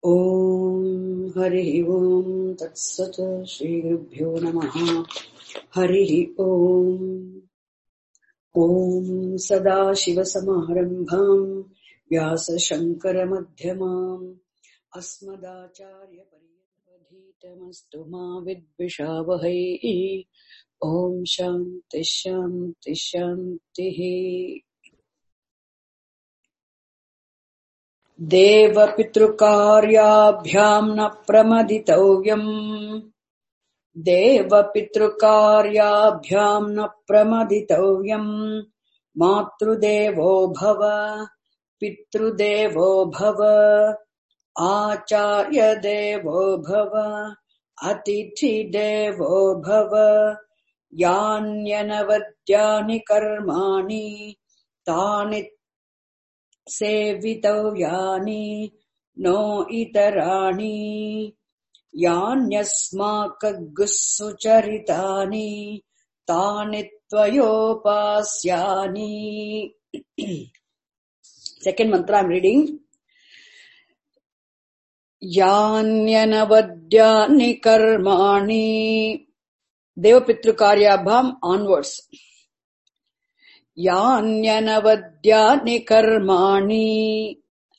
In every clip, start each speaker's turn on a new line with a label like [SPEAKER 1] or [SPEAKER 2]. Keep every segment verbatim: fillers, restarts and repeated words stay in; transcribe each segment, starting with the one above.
[SPEAKER 1] Om Hari Om Tat Sat Shri Gurubhyo Namaha Hari Om Om Sada Shiva Samarambham Vyasa Shankara Madhyamam Asmadacharya Pariyadhitamastu Ma Vidvishavahai Om Shanti Shanti Shanti Deva Pitrukaryabhyam na pramaditavayam Deva Pitrukaryabhyam na pramaditavayam Matrudevo bhava Pitrudevo bhava Acharya devo bhava Atithi devo bhava Yanyanavadyani karmani Tani Sevitavyani no itarani Yanyasmakagussucharitani Tani tvayopasyani. Second mantra I'm reading. Yanyanavadyani karmani Devapitrukaryabham onwards. Yanyanavadyani karmani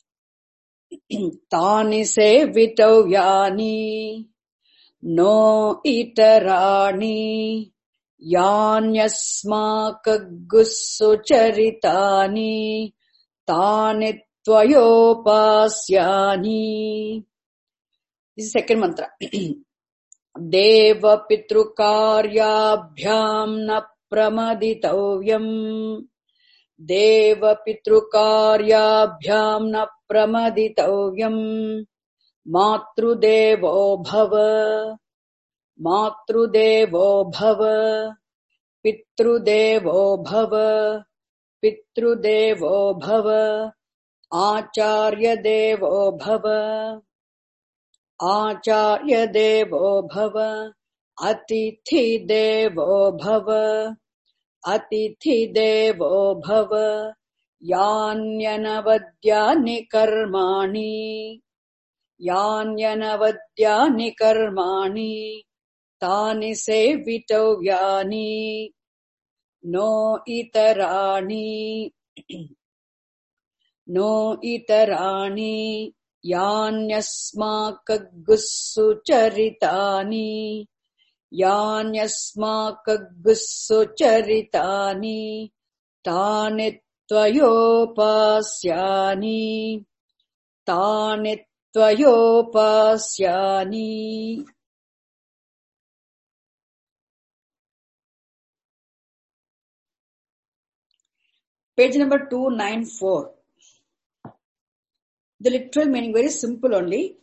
[SPEAKER 1] Tani sevitavyani no itarani Yanyasmakagussucharitani Tani tvayopasyani. This is second mantra. Deva Pitrukaryabhyam na pramaditavyam Deva Pitrukaryabhyam na pramaditavyam Matrudevo bhava Matrudevo bhava Pitrudevo bhava Pitrudevo bhava Acharya devo bhava Acharya devo bhava Atithi devo bhava Atithi devo bhava Yanyanavadyani karmani Yanyanavadyani karmani Tani sevitavyani no itarani no itarani Yanyasmakagussucharitani Yanyasmakagussucharitani Tani tvayopasyani Tani tvayopasyani. Page number two ninety-four. The literal meaning very simple only.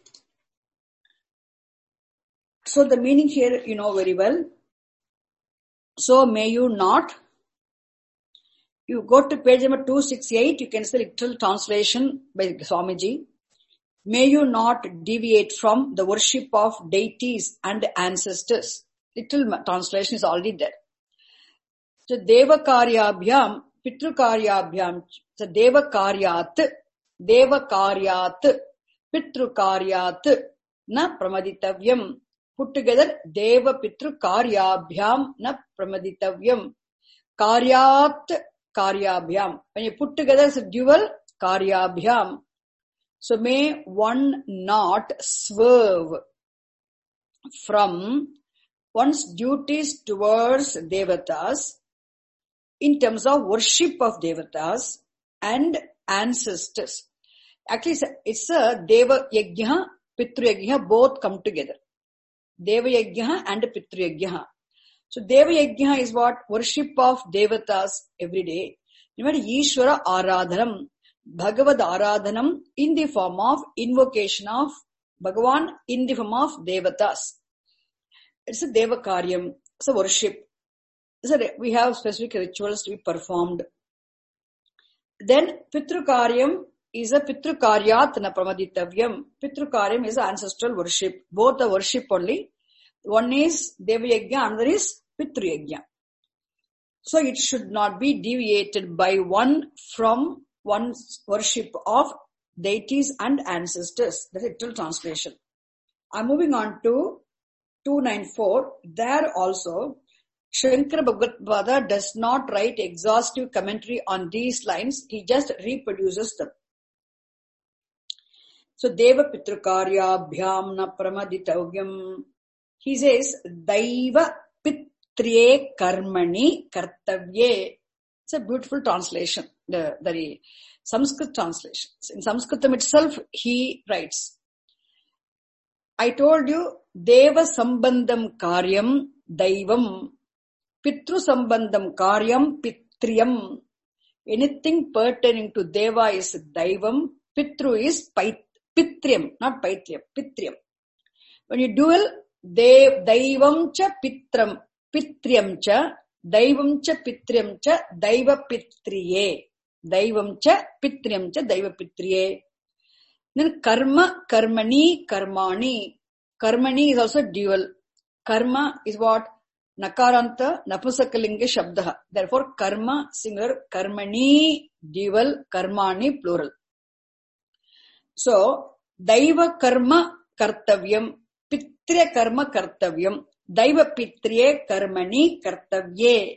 [SPEAKER 1] So the meaning here you know very well. So may you not. You go to page number two sixty-eight. You can see the literal translation by Swamiji. May you not deviate from the worship of deities and ancestors. Literal translation is already there. So Devakaryabhyam, Pitrukaryabhyam. So Devakaryat, Devakaryat, Pitrukaryat, na pramaditavyam. Put together, Deva Pitrukaryabhyam na pramaditavyam. Karyat, Karyabhyam. When you put together, it's a dual, Karyabhyam. So may one not swerve from one's duties towards devatas in terms of worship of devatas and ancestors. Actually, it's a Deva Yajna, Pitru Yajna, both come together. Deva Yajna and Pitru Yajna. So Deva Yajna is what? Worship of devatas every day. Remember, Ishvara Aradhanam, Bhagavad Aradhanam in the form of invocation of Bhagavan in the form of devatas. It's a Deva Karyam, it's a worship. So we have specific rituals to be performed. Then Pitru Karyam is a Pitru Karyat na pramaditavyam. Pitru Karyam is ancestral worship. Both are worship only. One is Deva Yajna, another is Pitru Yajna. So it should not be deviated by one from one's worship of deities and ancestors. That's the literal translation. I'm moving on to two ninety-four. There also, Shankara Bhagavad does not write exhaustive commentary on these lines. He just reproduces them. So, Deva Pitrukarya Bhyam na Pramaditavyam. He says, Daiva Pitriye Karmani Kartavye. It's a beautiful translation, the, the Sanskrit translation. In Sanskritam itself, he writes, I told you, Deva Sambandham Karyam Daivam, Pitru Sambandham Karyam Pitriyam. Anything pertaining to Deva is Daivam, Pitru is Pitriyam, not Paitriyam, Pitriyam. When you dual, Dev, Daivam cha Pitram, Pitriyam cha, Daivam cha Pitriyam cha, Daiva Pitriye. Daivam cha Pitriyam cha, Daiva Pitriye. Then Karma, Karmani, Karmani. Karmani is also dual. Karma is what? Nakaranta, Napusakalinga Shabdaha. Therefore, Karma, singular, Karmani, dual, Karmani, plural. So, Daiva Karma, Kartavyam, Pitriya Karma, Kartavyam, Daiva Pitriye, Karmani, Kartavye.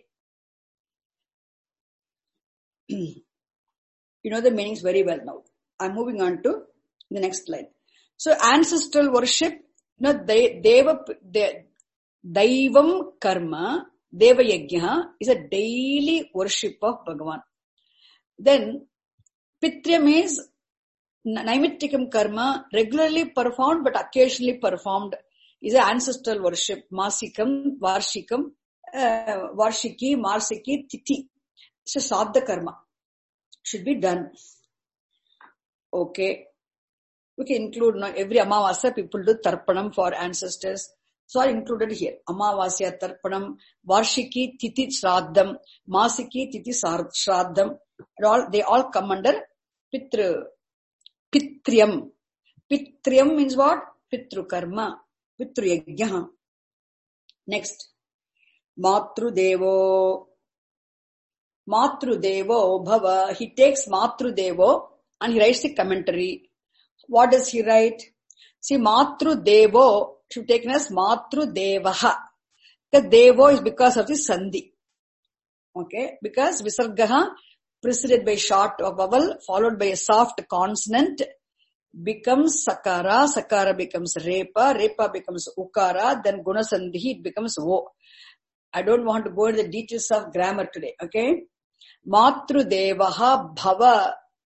[SPEAKER 1] You know the meanings very well now. I'm moving on to the next slide. So, ancestral worship, you know, they, Deva, they, Daivam Karma, Deva Yajna is a daily worship of Bhagavan. Then, Pitriyam is Naimittikam Karma, regularly performed but occasionally performed, is an ancestral worship. Masikam, Varshikam, uh, Varshiki, Marsiki, Tithi. It's a Sadha Karma. Should be done. Okay. We can include, no, every Amavasya people do Tarpanam for ancestors. So are included here. Amavasya Tarpanam, Varshiki Tithi Shraddham, Masiki Tithi Shraddham. All, they all come under Pitru, Pitriyam. Pitriyam means what? Pitru Karma, Pitru Yajna. Next. Matru Devo. Matru Devo Bhava. He takes Matru Devo and he writes the commentary. What does he write? See, Matru Devo should be taken as Matru Devaha. The Devo is because of the Sandhi. Okay? Because Visargaha preceded by short vowel followed by a soft consonant becomes Sakara. Sakara becomes Repa. Repa becomes Ukara. Then Gunasandhi, it becomes O. I don't want to go into the details of grammar today. Okay? Matru Devaha Bhava.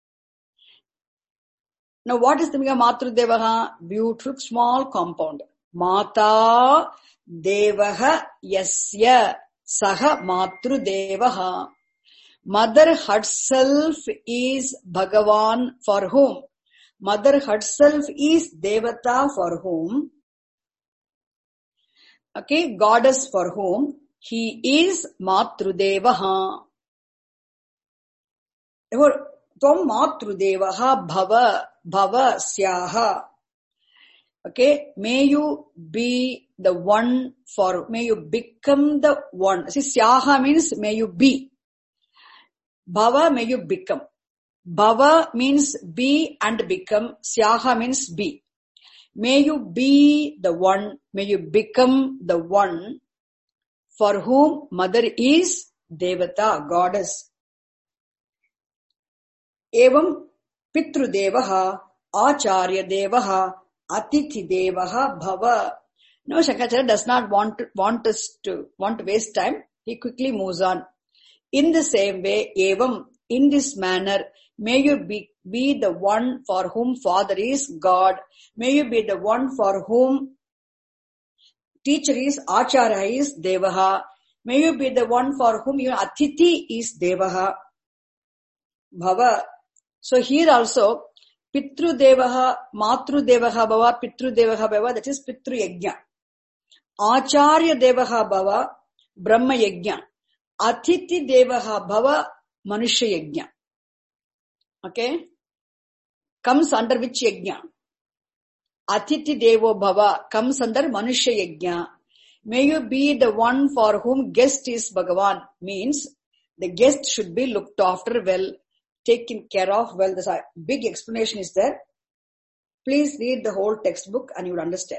[SPEAKER 1] Now, what is the meaning of Matru Devaha? Beautiful small compound. Mata Devaha Yasya Saha Matru Devaha. Mother herself is Bhagavan for whom? Mother herself is Devata for whom? Okay, goddess for whom? He is Matru Devaha. Therefore, Tvam Matru Devaha Bhava Bhava Syaha. Okay, may you be the one for, may you become the one. See, Syaha means may you be. Bhava, may you become. Bhava means be and become. Syaha means be. May you be the one, may you become the one for whom mother is Devata, goddess. Evam Pitru Devaha, Acharya Devaha, Atithi Devaha Bhava. No, Shankaracharya does not want to, want us to, want to waste time. He quickly moves on. In the same way, Evam, in this manner, may you be, be the one for whom Father is God. May you be the one for whom teacher is Acharya is Devaha. May you be the one for whom your Atithi is Devaha. Bhava. So here also, Pitru Devaha, Matru Devaha Bhava, Pitru Devaha Bhava, that is Pitru Yajna. Acharya Devaha Bhava, Brahma Yajna. Atithi Devaha Bhava, Manusha Yajna. Okay? Comes under which Yajna? Atithi Devo Bhava comes under Manusha Yajna. May you be the one for whom guest is Bhagavan. Means the guest should be looked after well, taken care of well. There's a big explanation is there. Please read the whole textbook and you will understand.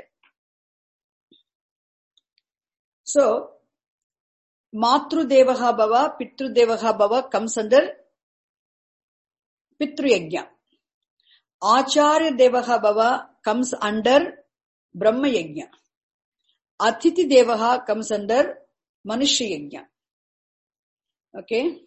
[SPEAKER 1] So, Matru Devaha Bhava, Pitru Devaha Bhava comes under Pitru Yajna. Acharya Devaha Bhava comes under Brahma Yajna. Atithi Devaha comes under Manushya Yajna. Okay?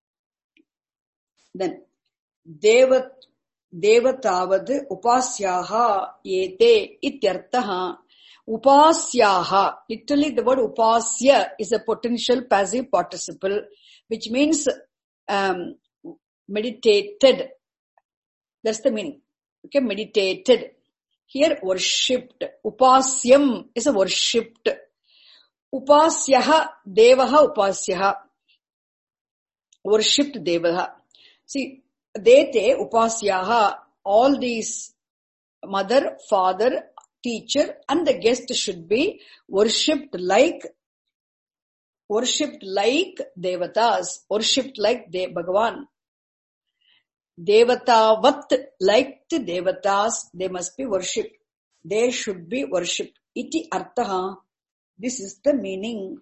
[SPEAKER 1] Then, Devat, Devatavad Upasyaha Yete Ityartaha. Upasyaha. Literally the word upasya is a potential passive participle, which means um, meditated. That's the meaning. Okay, meditated. Here, worshipped. Upasyam is a worshipped. Upasyaha, devaha upasyaha. Worshipped devaha. See, dete upasyaha, all these mother, father, teacher and the guest should be worshipped like, worshipped like devatas, worshipped like De- Bhagavan. Devatavat, like the devatas, they must be worshipped. They should be worshipped. Iti artaha. This is the meaning.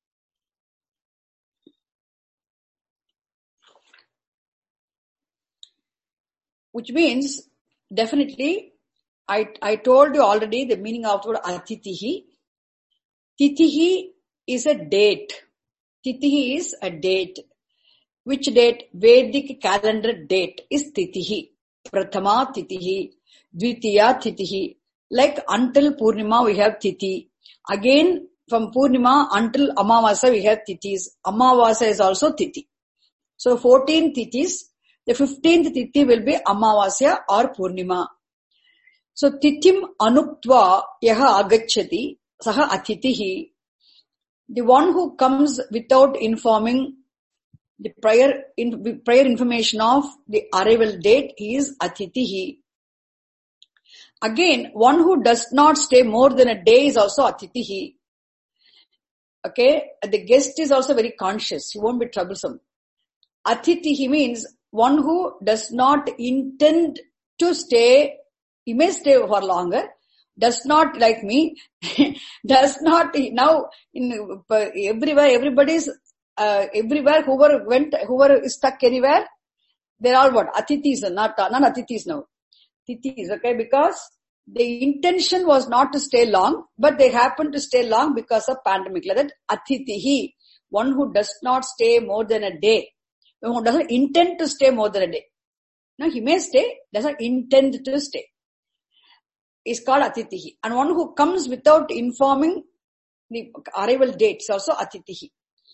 [SPEAKER 1] Which means, definitely, I, I told you already the meaning of the word atitihi. Titihi is a date. Titihi is a date. Which date? Vedic calendar date is titihi. Prathama titihi. Dvitiya titihi. Like until Purnima we have titi. Again from Purnima until Amavasa we have titis. Amavasa is also titi. So fourteen titis. The fifteenth titi will be Amavasya or Purnima. So titim anuktva yaha agacchati saha atitihi. The one who comes without informing the prior in, prior information of the arrival date, he is atitihi. Again, one who does not stay more than a day is also atitihi. Okay, the guest is also very conscious. He won't be troublesome. Atitihi means one who does not intend to stay. He may stay for longer, does not like me, does not, now, in everywhere, everybody's, uh, everywhere, whoever went, whoever is stuck anywhere, they're all what? Atithis, not, not atithis now. Tithis, okay, because the intention was not to stay long, but they happened to stay long because of pandemic. Like that, atitihi, one who does not stay more than a day, who doesn't intend to stay more than a day. Now, he may stay, doesn't intend to stay. Is called atitihi. And one who comes without informing the arrival dates also atitihi.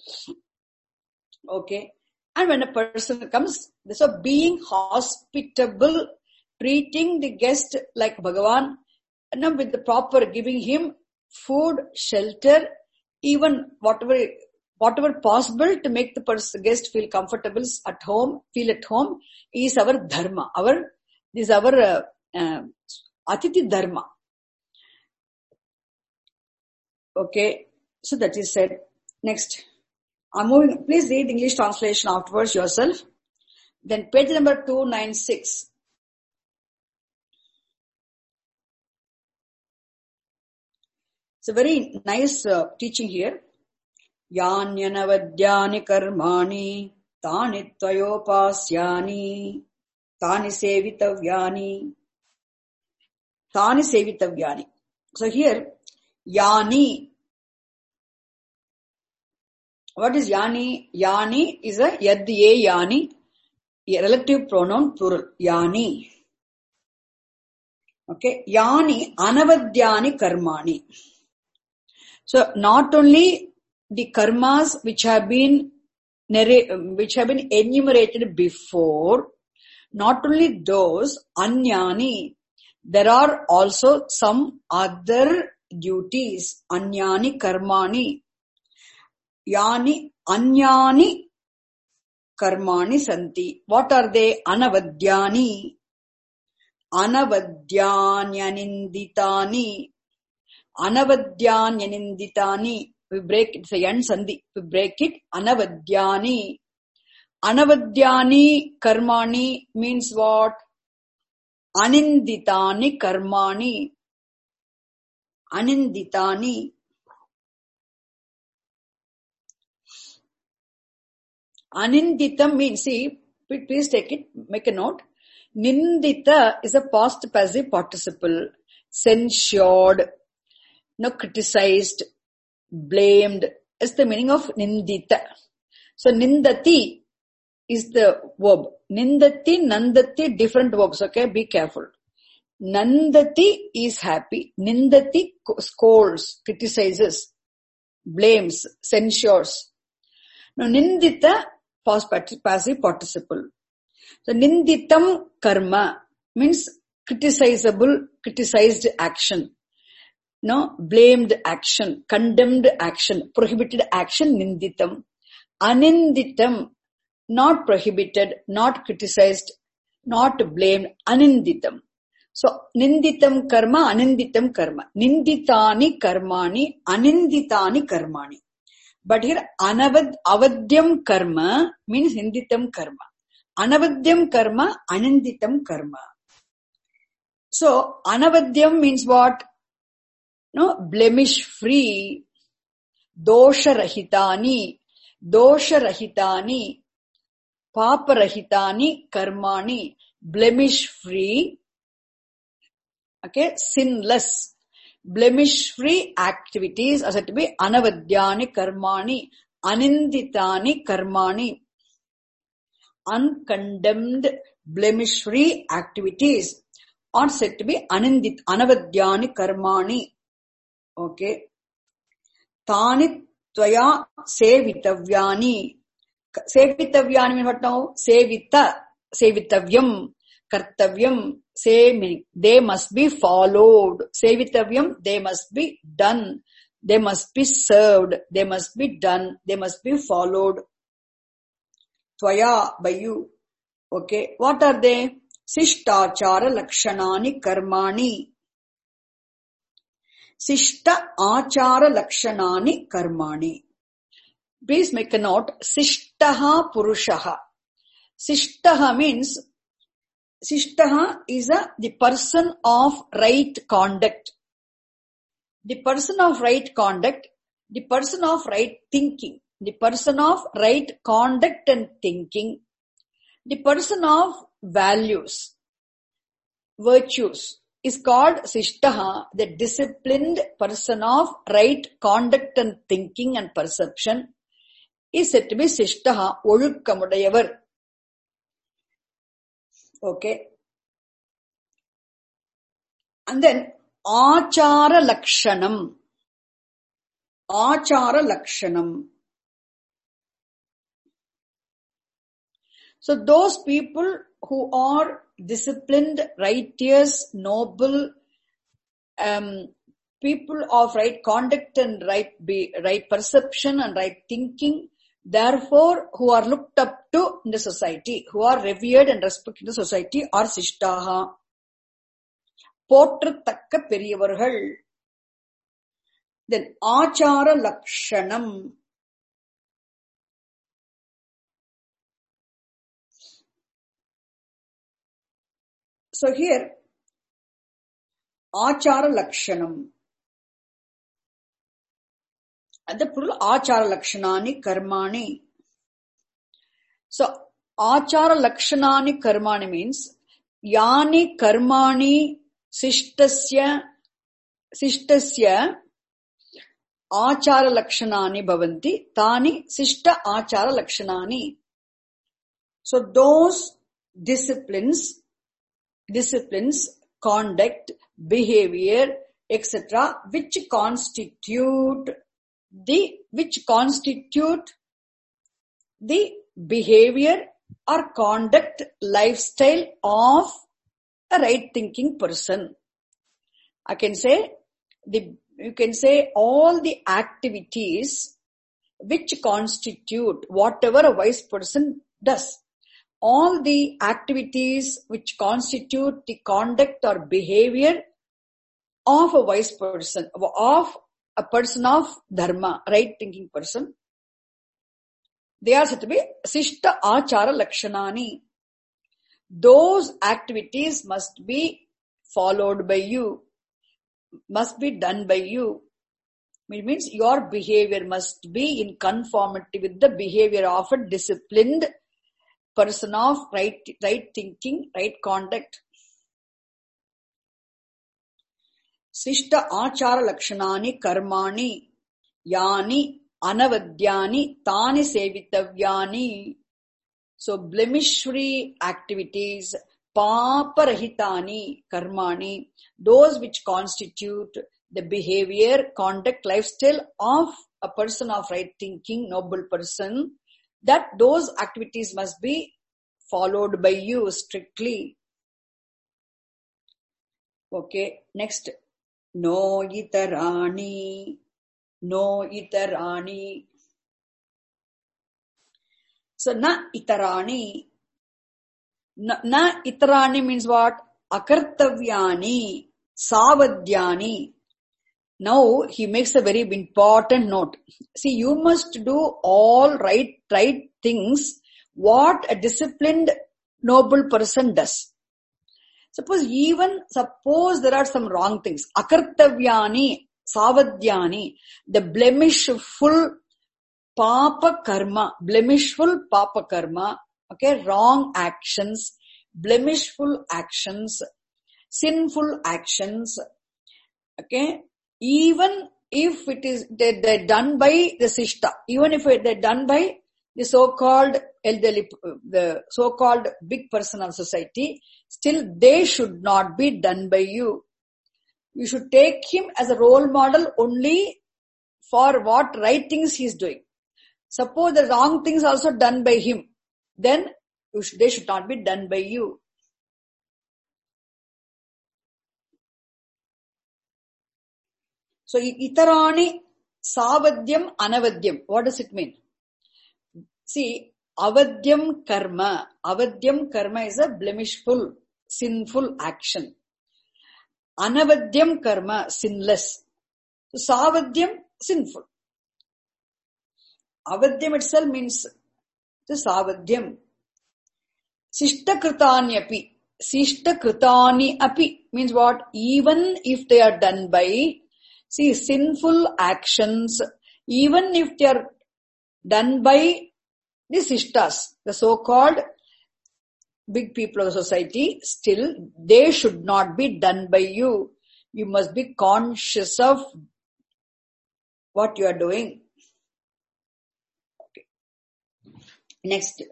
[SPEAKER 1] Okay. And when a person comes, so being hospitable, treating the guest like Bhagavan, and with the proper, giving him food, shelter, even whatever, whatever possible to make the person, guest feel comfortable at home, feel at home, is our dharma. Our, this is our, uh, uh, Atiti Dharma. Okay, so that is said. Next, I'm moving. Please read English translation afterwards yourself. Then page number two ninety-six. It's a very nice uh, teaching here. Yanyanavadyani karmani tani tvayopasyani tani sevitavyani. Tani sevitavyani. So here, yani. What is yani? Yani is a yadye yani, a relative pronoun plural. Yani. Okay. Yani anavadyani karmani. So not only the karmas which have been which have been enumerated before, not only those, anyani. There are also some other duties. Anyani karmani. Yani anyani karmani santi. What are they? Anavadyani. Anavadyanyaninditani. Anavadyanyaninditani. We break it. It's a yan sandhi. We break it. Anavadyani. Anavadyani karmani means what? Aninditani karmani. Aninditani. Aninditam means, see, please take it, make a note. Nindita is a past passive participle. Censured, no, criticized, blamed is the meaning of nindita. So nindati is the verb. Nindati, nandati, different verbs, okay? Be careful. Nandati is happy. Nindati scolds, criticizes, blames, censures. Now nindita, past passive participle. So ninditam karma means criticizable, criticized action. No, blamed action, condemned action, prohibited action, ninditam. Aninditam, not prohibited, not criticized, not blamed, aninditam. So, ninditam karma, aninditam karma. Ninditani karmani, aninditani karmani. But here, anavad, avadyam karma means ninditam karma. Anavadyam karma, aninditam karma. So, anavadyam means what? No, blemish free, dosha rahitani, dosha rahitani, papa rahitani, karmani, blemish free, okay, sinless, blemish free activities are said to be anavadyani karmani, aninditani karmani, uncondemned, blemish free activities are said to be anindit, anavadyani karmani. Okay. Tani tvaya sevitavyani. Sevitavyani means what now? Sevita, sevitavyam, kartavyam, say meaning. They must be followed. Sevitavyam, they must be done. They must be served. They must be done. They must be followed. Tvaya, by you. Okay. What are they? Sishtachara lakshanani karmani. Sishta achara lakshanani karmani. Please make a note. Sishtaha purushaha. Sishtaha means, Sishtaha is a, the person of right conduct. The person of right conduct, the person of right thinking, the person of right conduct and thinking, the person of values, virtues, is called Sishtaha, the disciplined person of right conduct and thinking and perception, is said to be Sishtaha, Olukkamudayavar. Okay. And then, Achara Lakshanam. Achara Lakshanam. So those people who are disciplined, righteous, noble, um, people of right conduct and right be, right perception and right thinking, therefore who are looked up to in the society, who are revered and respected in the society, are Sishtaha. Potrathakka periyavargal. Then Achara Lakshanam. So here, Achara Lakshanam. And the plural Achara Lakshanani Karmani. So, Achara Lakshanani Karmani means, Yani Karmani Sishtasya, Sishtasya Achara Lakshanani Bhavanti, Tani Sishta Achara Lakshanani. So, those disciplines, disciplines, conduct, behavior, et cetera, which constitute the, which constitute the behavior or conduct, lifestyle of a right thinking person. I can say, the, you can say all the activities which constitute whatever a wise person does. All the activities which constitute the conduct or behavior of a wise person, of a person of dharma, right thinking person, They are said to be Sishta Achara Lakshanani. Those activities must be followed by you, must be done by you. It means your behavior must be in conformity with the behavior of a disciplined person of right, right thinking, right conduct. Sishta Achara Lakshanani Karmani Yani Anavadyani Tani Sevitavyani. So blemish-free activities, paparahitani karmani, those which constitute the behavior, conduct, lifestyle of a person of right thinking, noble person, that those activities must be followed by you strictly. Okay, next. No itarani, no itarani. So, na itarani. Na, na itarani means what? Akartavyani, savadhyani. Now, he makes a very important note. See, you must do all right, right things what a disciplined, noble person does. Suppose even, suppose there are some wrong things. Akartavyani, savadhyani, the blemishful Papa karma, blemishful papa karma, okay, wrong actions, blemishful actions, sinful actions, okay, even if it is, they, they're done by the sishta, even if they're done by the so-called elderly, the so-called big person of society, still they should not be done by you. You should take him as a role model only for what right things he is doing. Suppose the wrong things also done by him, then you should, they should not be done by you. So, itarani, savadyam, anavadyam. What does it mean? See, avadyam karma. Avadyam karma is a blemishful, sinful action. Anavadyam karma, sinless. So, savadyam, sinful. Avadyam itself means the savadyam. Sishta kritani api. Sishta kritani api means what? Even if they are done by, see, sinful actions, even if they are done by the sishtas, the so-called big people of the society, still they should not be done by you. You must be conscious of what you are doing. Next.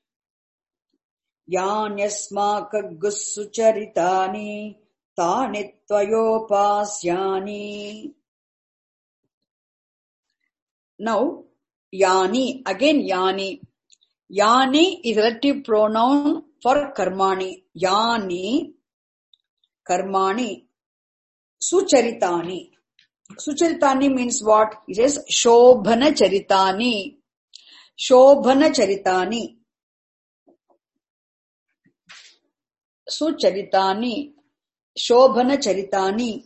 [SPEAKER 1] Yanyasmaka gussucharitani tani tvayopasyani. Now, yani, again yani. Yani is relative pronoun for karmani. Yani, karmani, sucharitani. Sucharitani means what? It says shobhana charitani. Shobhana charitani. Sucharitani. Shobhana charitani.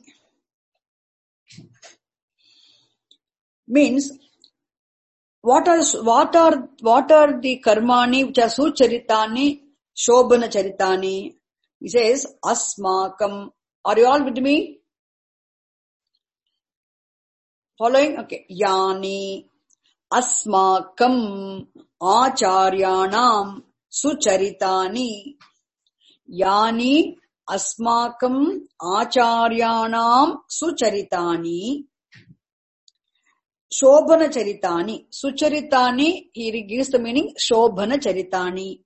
[SPEAKER 1] Means, what are, what are, what are the karmani which are sucharitani, shobhana charitani? He says, asmakam. Are you all with me? Following? Okay. Yani. Asmakam acharyanam sucharitani. Yani asmakam acharyanam sucharitani. Shobhana charitani. Sucharitani, he gives the meaning Shobhana charitani.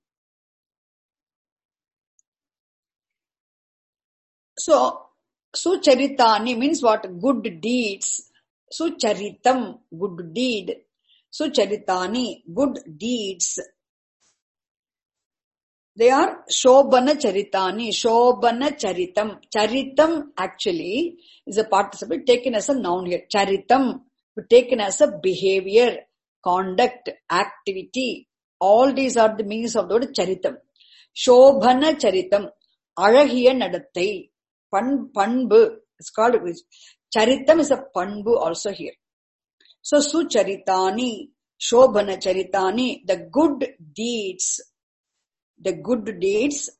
[SPEAKER 1] So, sucharitani means what? Good deeds. Sucharitam, good deed. Sucharitani, good deeds. They are Shobhana charitani, Shobhana charitam. Charitam actually is a participle taken as a noun here. Charitam, taken as a behavior, conduct, activity. All these are the meanings of the word charitam. Shobhana charitam, Alagiya nadattai, Panbu, it's called, charitam is a panbu also here. So, sucharitani, Shobhana charitani, the good deeds, the good deeds.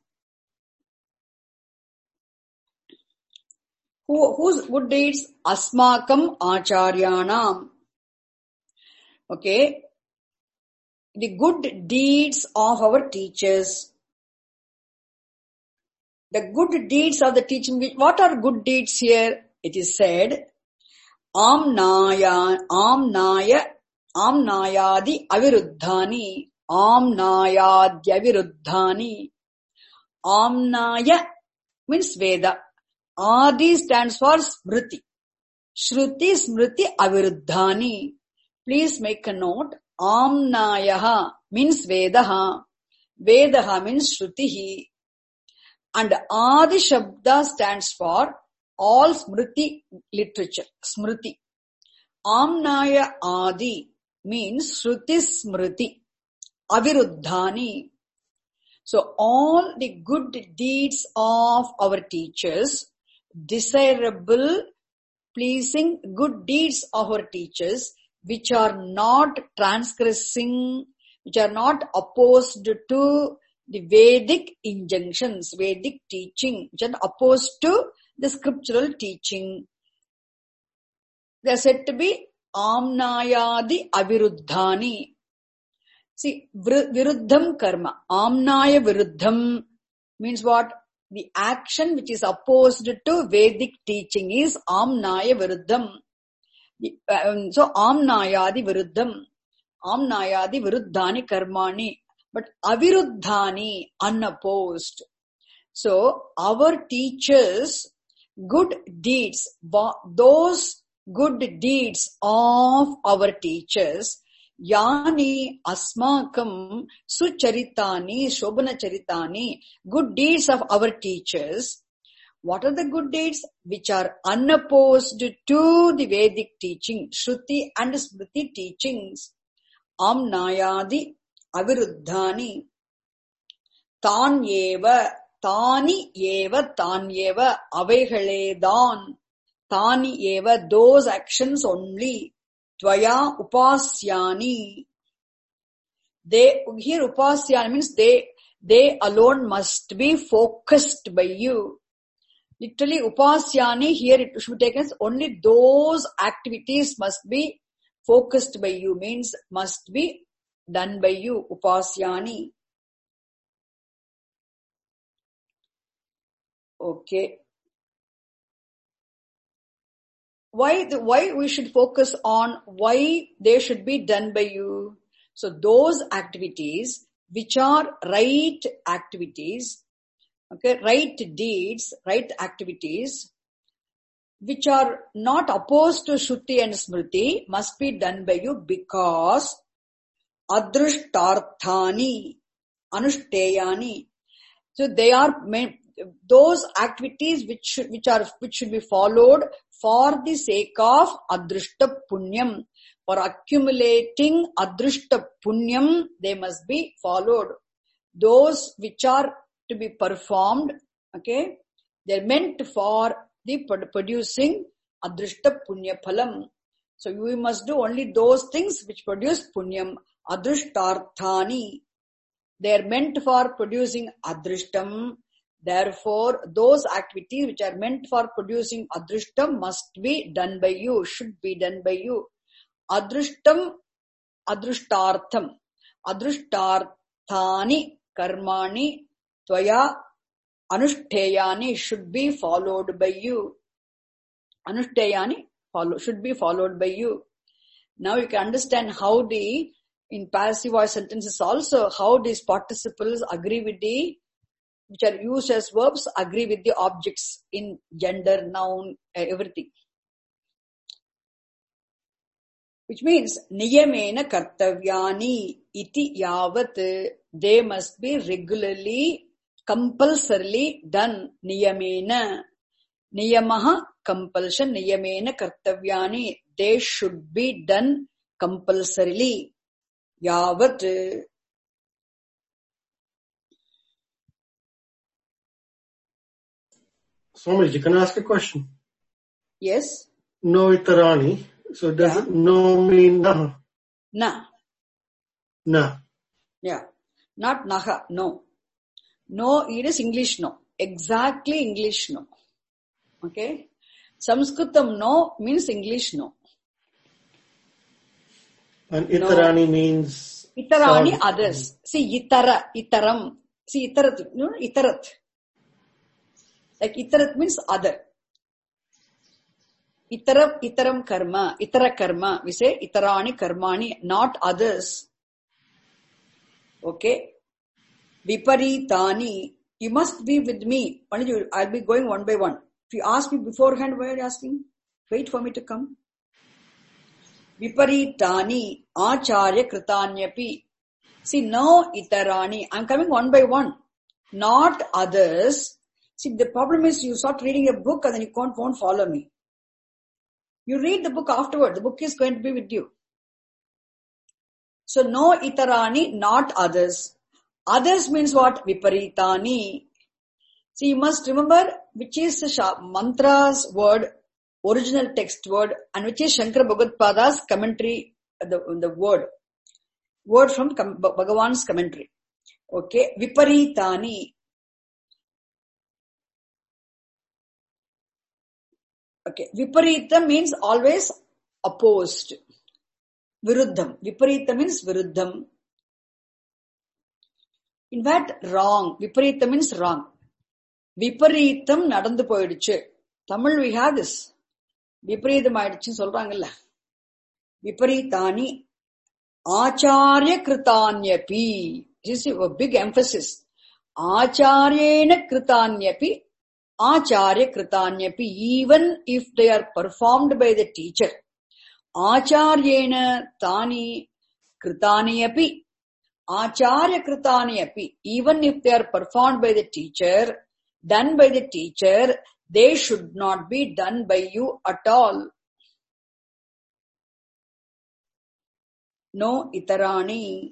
[SPEAKER 1] Who, whose good deeds? Asmakam acharyanam. Okay. The good deeds of our teachers. The good deeds of the teaching. What are good deeds here? It is said, Amnaya, Amnaya, Amnayadi aviruddhani, Amnayadya aviruddhani. Amnaya means Veda. Adi stands for Smriti. Shruti Smriti aviruddhani. Please make a note. Amnayaha means Vedaha. Vedaha means Shrutihi. And Adi Shabda stands for all Smriti literature. Smriti. Amnaya Adi means Shruti Smriti. Aviruddhani. So all the good deeds of our teachers, desirable, pleasing good deeds of our teachers, which are not transgressing, which are not opposed to the Vedic injunctions, Vedic teaching, which are opposed to the scriptural teaching. They are said to be Amnayadi Aviruddhani. See, Viruddham karma. Amnaya Viruddham means what? The action which is opposed to Vedic teaching is Amnaya Viruddham. So, Amnayadi Viruddham. Amnayadi Viruddhani karmani. But Aviruddhani, unopposed. So, our teachers, good deeds, those good deeds of our teachers, Yani asmakam sucharitani, shobhana charitani, good deeds of our teachers. What are the good deeds? Which are unopposed to the Vedic teaching, Shruti and Smriti teachings. Amnayadi aviruddhani. Tan yeva, tani yeva, tan yeva, avaihaledhan. Tani yeva, those actions only. Tvaya upasyani. They, here upasyani means they, they alone must be focused by you. Literally upasyani here it should be taken as only those activities must be focused by you, means must be done by you. Upasyani. Okay. Why the, why we should focus on why they should be done by you? So those activities which are right activities, okay, right deeds, right activities, which are not opposed to Shruti and Smriti must be done by you because adrushtarthani, anushteyani. So they are meant, those activities which should, which are, which should be followed for the sake of adrushta punyam. For accumulating adrushta punyam, they must be followed. Those which are to be performed, okay, they're meant for the producing adrushta punya phalam. So we must do only those things which produce punyam, adrushtarthani. They are meant for producing adrushtam. Therefore, those activities which are meant for producing adrushtam must be done by you, should be done by you. Adrushtam, adrushtartham, adrushtarthani, karmani, tvaya, anushteyani should be followed by you. Anushteyani follow, should be followed by you. Now you can understand how the, in passive voice sentences also, how these participles agree with the, which are used as verbs, agree with the objects in gender, noun, everything. Which means, niyamena kartavyani iti yavat, they must be regularly, compulsorily done. Niyamena. Niyamaha, compulsion. Niyamena kartavyani, they should be done compulsorily. Yavat.
[SPEAKER 2] Swamiji, can I ask a question?
[SPEAKER 1] Yes.
[SPEAKER 2] No itarani. So does
[SPEAKER 1] yeah.
[SPEAKER 2] it no mean na?
[SPEAKER 1] Na.
[SPEAKER 2] Na.
[SPEAKER 1] Yeah. Not naha, no. No, it is English no. Exactly English no. Okay. Sanskritam no means English no.
[SPEAKER 2] And itarani
[SPEAKER 1] no.
[SPEAKER 2] means
[SPEAKER 1] Itarani
[SPEAKER 2] sort.
[SPEAKER 1] others. See itara, itaram. See itarat, you know, itarat. Like itarat means other. Itaram, itaram karma, itara karma. We say itarani karmani, not others. Okay. Viparitani. You must be with me. I'll be going one by one. If you ask me beforehand, why are you asking? Wait for me to come. Viparitani acharya kritanyapi. See, no itarani. I'm coming one by one. Not others. See, the problem is you start reading a book and then you can't, won't follow me. You read the book afterward. The book is going to be with you. So, no itarani, not others. Others means what? Viparitani. See, you must remember which is the mantra's word, original text word, and which is Shankara Bhagavad-pada's commentary, the, the word. Word from Bhagavan's commentary. Okay. Viparitani. Okay. Viparita means always opposed. Viruddham. Viparita means viruddham. In fact, wrong. Viparita means wrong. Viparitam nadandu poyiduchu. Tamil we have this. Viparitam aiduchu solrangalla. Viparitani acharya kritanyapi. This is a big emphasis. Acharyena kritanyapi. Acharya kritanyapi. Even if they are performed by the teacher. Acharyena tani kritanyapi. Acharya kritanyapi. Even if they are performed by the teacher, done by the teacher, they should not be done by you at all. No itarani.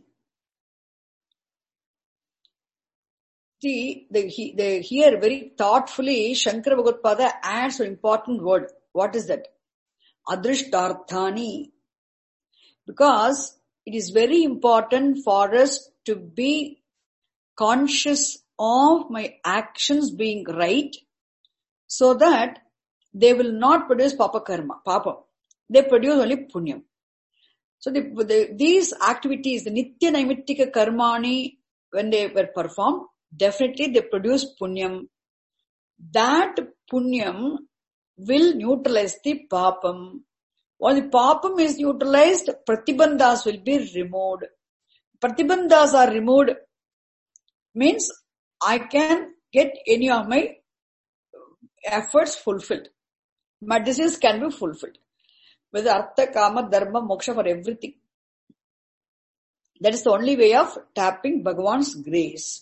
[SPEAKER 1] See, the, the, here very thoughtfully, Shankara Bhagavad-pada adds an important word. What is that? Adrishtarthani. Because it is very important for us to be conscious of my actions being right, so that they will not produce papa karma, papa. They produce only punyam. So the, the, these activities, the nitya naimittika karmani, when they were performed, definitely they produce punyam. That punyam will neutralize the papam. When the papam is neutralized, pratibandhas will be removed. Pratibandhas are removed means I can get any of my efforts fulfilled. My desires can be fulfilled. Whether artha, kama, dharma, moksha, for everything. That is the only way of tapping Bhagavan's grace.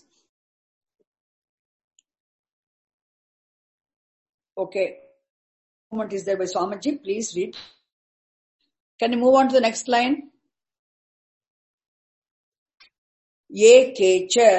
[SPEAKER 1] Okay. Moment is there by Swamiji. Please read. Can you move on to the next line? Ye kecha.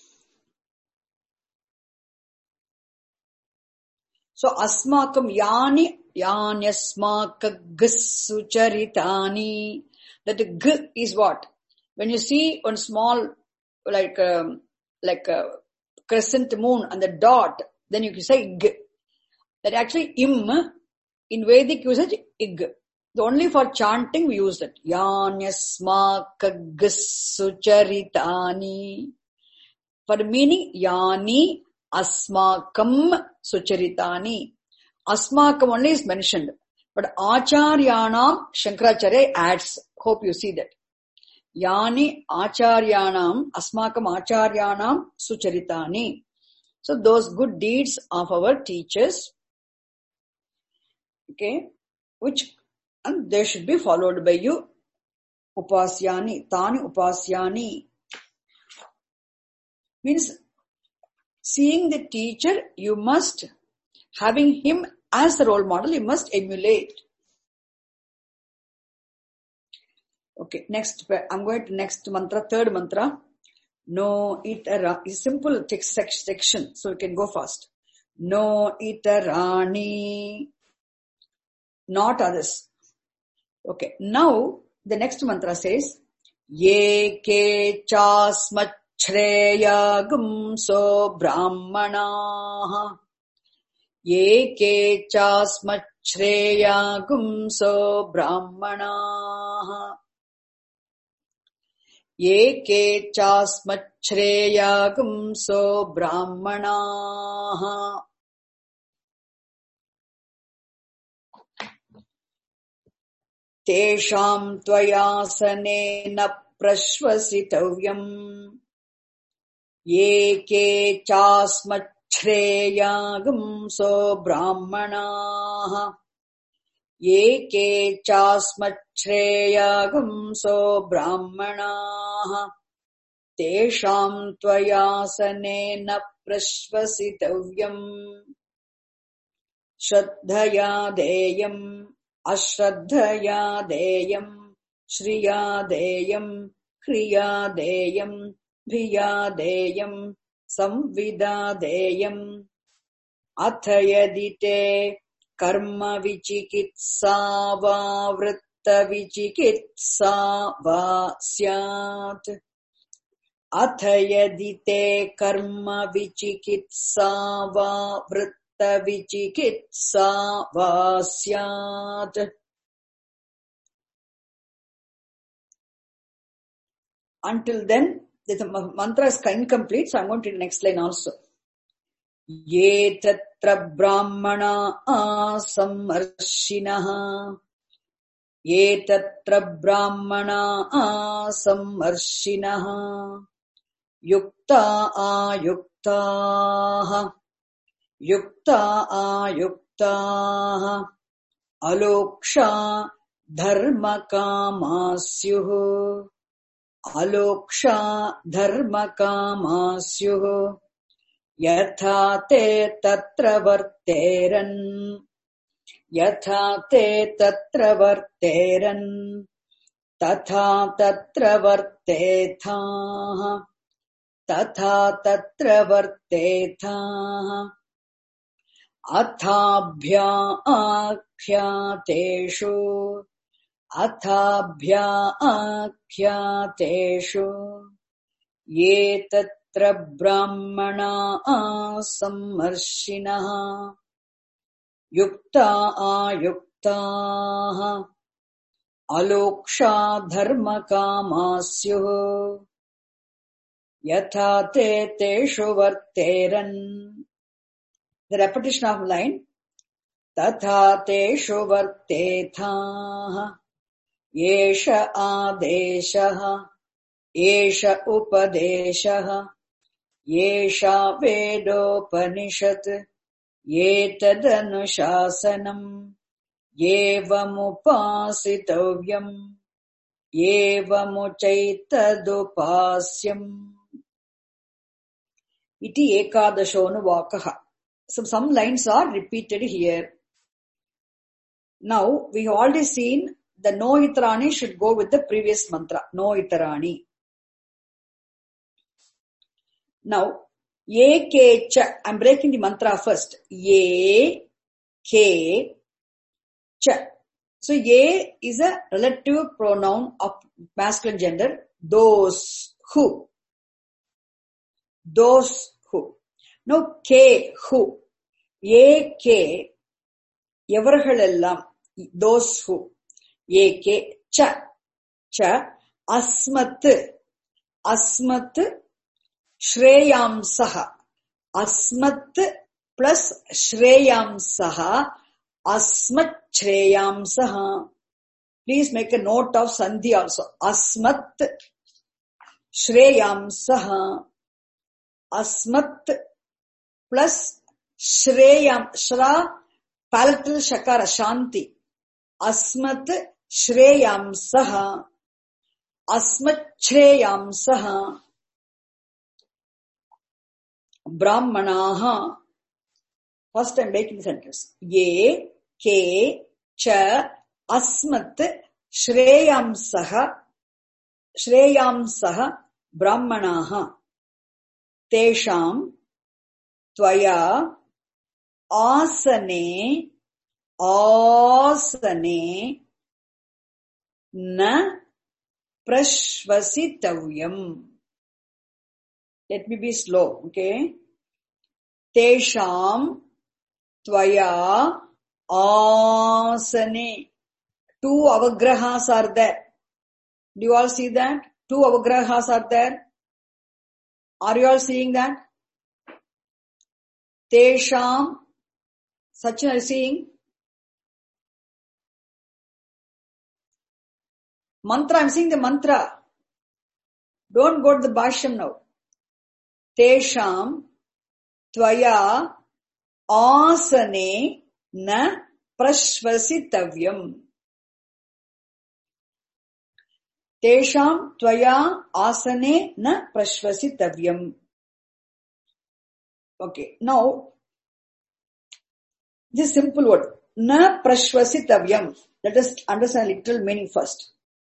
[SPEAKER 1] So asmakam yani yanyasmaka gsucharitani. That g is what? When you see one small like um, like a crescent moon and the dot, then you can say g. That actually im in Vedic usage ig. The only for chanting we use that. Yanyasmaka gsucharitani. For meaning yani asmakam sucharitani. Asmakam only is mentioned. But acharyanam, Shankaracharya adds. Hope you see that. Yani acharyanam, asmakam acharyanam sucharitani. So those good deeds of our teachers, okay, which, and they should be followed by you. Upasyani, tani upasyani. Means, seeing the teacher, you must, having him as the role model, you must emulate. Okay, next, I'm going to next mantra, third mantra. No itara, is simple text section, so you can go fast. No itarani, not others. Okay, now the next mantra says, Ye ke chasmachhreyagumso brahmanaha. Ye ke chasmachhreyagumso brahmanaha. Ye ke chasmachhreyagumso brahmanaha. Tesham tvayasanena prashvasitavyam. Ye ke chasmachhreyagumso brahmanaha. Ye ke chasmachhreyagumso brahmanaha. Tesham tvayasanena prashvasitavyam. Shraddhaya deyam. Ashraddhaya deyam, Shriya deyam, Kriya deyam, Bhiya deyam, Samvida deyam. Athayadite karma vichikitsa va vritta vichikitsa va syat. Athayadite karma vichikitsa va vritta vichikitsa va syat. Until then, the mantra is incomplete, so I'm going to the next line also. Ye tatra brahmana asamarshinaha. Ye tatra brahmana asamarshinaha. Yukta ayuktaha. Yukta ayuktaha. Aloksha dharma kamasyuh. Aloksha dharma kamasyuh. Yatha te tatra varteran. Yatha te tatra varteran. Tatha tatra vartetha. Tatha tatra vartetha. Athabhya akhyateshu. Athabhya akhyateshu. Ye tatra brahmana asamarshinaha. Yukta ayuktaha. Aloksha dharma kamasyuh. Yatha te teshu varteran. The repetition of line. Tatha teshu vartetha. Yesha adeshaha. Yesha upadeshaha. Yesha vedopanishat. Yetadanushasanam. Yevamupasitavyam. Yevamuchaitadupasyam. Iti ekadashonu vakaha. So some lines are repeated here. Now, we have already seen the no itarani should go with the previous mantra. No itarani. Now, ye ke cha. I'm breaking the mantra first. Ye ke cha. So, ye is a relative pronoun of masculine gender. Those who. Those who. Now, ke who. Ye ke. Evargalellam. Those who. Ye ke cha. Cha. Asmat. Asmat. Shreyamsaha. Asmat plus Shreyamsaha. Asmat Shreyamsaha. Please make a note of Sandhi also. Asmat Shreyamsaha. Asmat plus Shreyam. Shra palatal shakara shanti. Asmat Shreyamsaha. Asmat Shreyamsaha. Brahmanaha. First I'm making the sentence. Ye, ke, cha, asmat, shreyamsaha, shreyamsaha, brahmanaha. Tesham, tvaya, asane, asane, na, prashvasitavyam. Let me be slow, okay? Tesham tvaya asane. Two avagrahas are there. Do you all see that? Two avagrahas are there. Are you all seeing that? Tesham. Sachin, are you seeing? Mantra, I'm seeing the mantra. Don't go to the Bhashyam now. Tesham tvaya asane na prashvasitavyam. Tesham tvaya asane na prashvasitavyam. Okay, now, this simple word, na prashvasitavyam. Let us understand literal meaning first.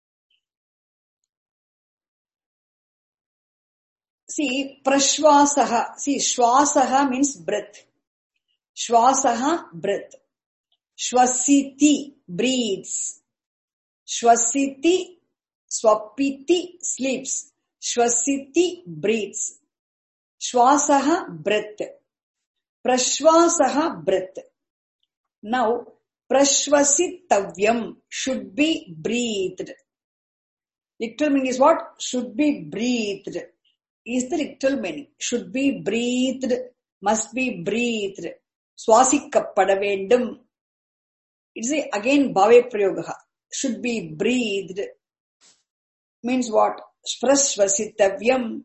[SPEAKER 1] See, prashvasaha. See, shvasaha means breath. Shvasaha, breath. Shvasiti, breathes. Shvasiti, swapiti, sleeps. Shvasiti, breathes. Shvasaha, breath. Prashvasaha, breath. Now, prashvasitavyam should be breathed. Literal meaning is what? Should be breathed. Is the literal meaning. Should be breathed. Must be breathed. Swasikappada vendum. It's a, again bhave prayogaha. Should be breathed. Means what? Prashvasitavyam.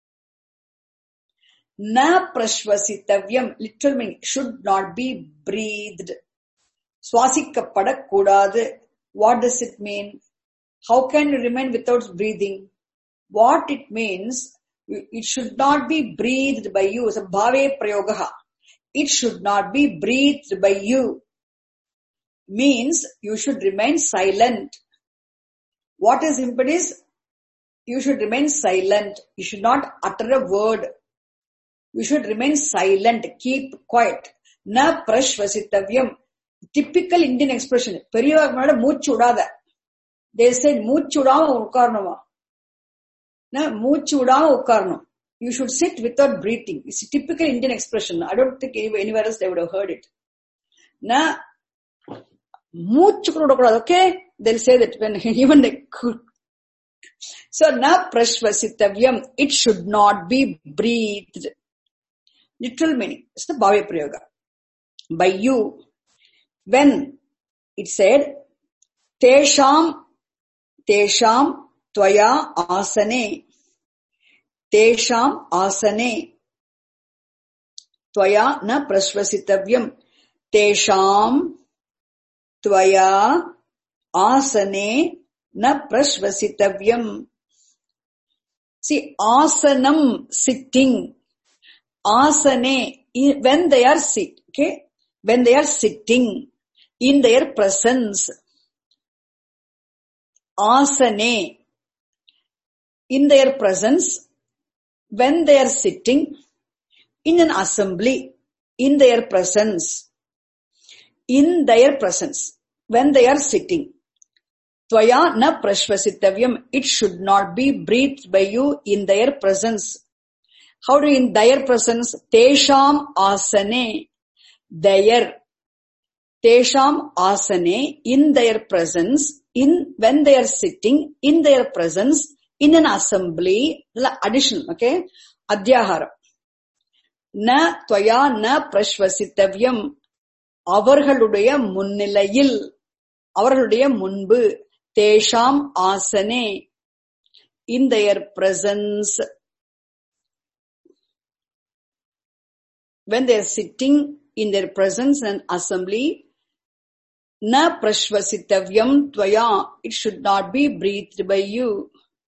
[SPEAKER 1] Na prashvasitavyam. Literal meaning. Should not be breathed. Swasikappada kudadu. What does it mean? How can you remain without breathing? What it means, it should not be breathed by you. It's a bhave prayogaha. It should not be breathed by you. Means you should remain silent. What is impetus? You should remain silent. You should not utter a word. You should remain silent. Keep quiet. Na prashvasitavyam. Typical Indian expression. Periyavara moochu udada. They said moochu udama ukkarnama. Na moochu udama ukkarnam. You should sit without breathing. It's a typical Indian expression. I don't think anywhere else they would have heard it. Na moochu udakudadu. Okay? They'll say that when even they could. So na prashvasitavyam. It should not be breathed. Literal meaning. It's the bhave prayoga. By you. When it said, Tesham, Tesham, Tvaya asane. Tesham asane. Tvaya na prashvasitavyam. Tesham, Tvaya asane na prashvasitavyam. See, asanam, sitting. Asane, when they are sit, okay? When they are sitting in their presence. Asane, in their presence, when they are sitting in an assembly, in their presence, in their presence, when they are sitting. Tvaya na prashvasitavyam, it should not be breathed by you in their presence. How do you in their presence? Tesham asane. Their, Tesham asane, in their presence, in when they are sitting, in their presence, in an assembly, addition, okay? Adhyahara. Na tvaya na prashvasitavyam. Avargaludaya munnilayil, avargaludaya munbu, Tesham asane, in their presence. When they are sitting in their presence and assembly, na prashvasitavyam tvaya, it should not be breathed by you.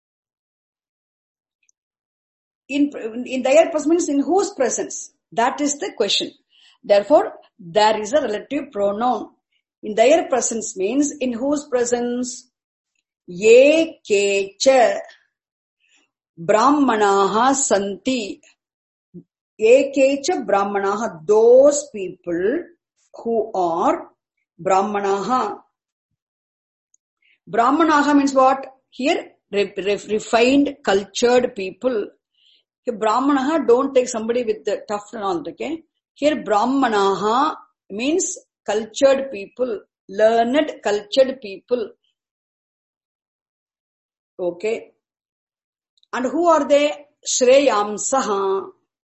[SPEAKER 1] In, in their presence means in whose presence? That is the question. Therefore, there is a relative pronoun. In their presence means in whose presence? Ye kecha brahmanaha santi. Ekecha brahmanaha, those people who are brahmanaha. Brahmanaha means what? Here, re- re- refined, cultured people. Here, Brahmanaha, don't take somebody with the tough and all, okay? Here, Brahmanaha means cultured people, learned, cultured people. Okay. And who are they? Shreyamsaha.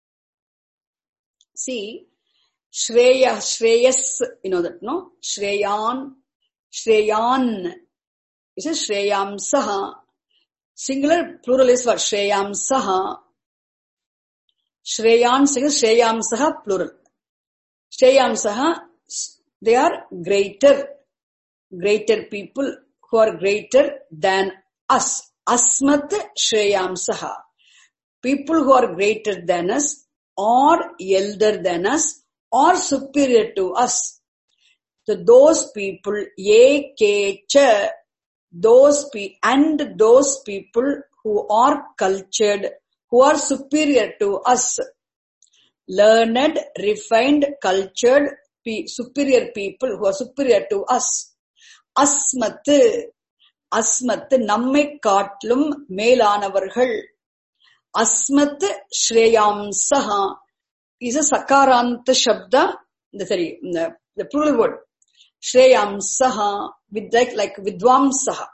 [SPEAKER 1] See, Shreya, Shreyas, you know that, no? Shreyan, Shreyan. This is Shreyamsaha. Singular, plural is what? Shreyamsaha. Shreyan, singular, Shreyamsaha, plural. Shreyamsaha, they are greater, greater people who are greater than us. Asmat Shreyamsaha. People who are greater than us, or elder than us, or superior to us. So those people, ye kecha, those pe- and those people who are cultured, who are superior to us. Learned, refined, cultured, pe- superior people who are superior to us. Asmat, asmat, nammai katlum melanavargal. Asmat Shreyamsaha is a Sakaranta Shabda, the, sorry, the, the plural word. Shreyamsaha, with like, like Vidwamsaha.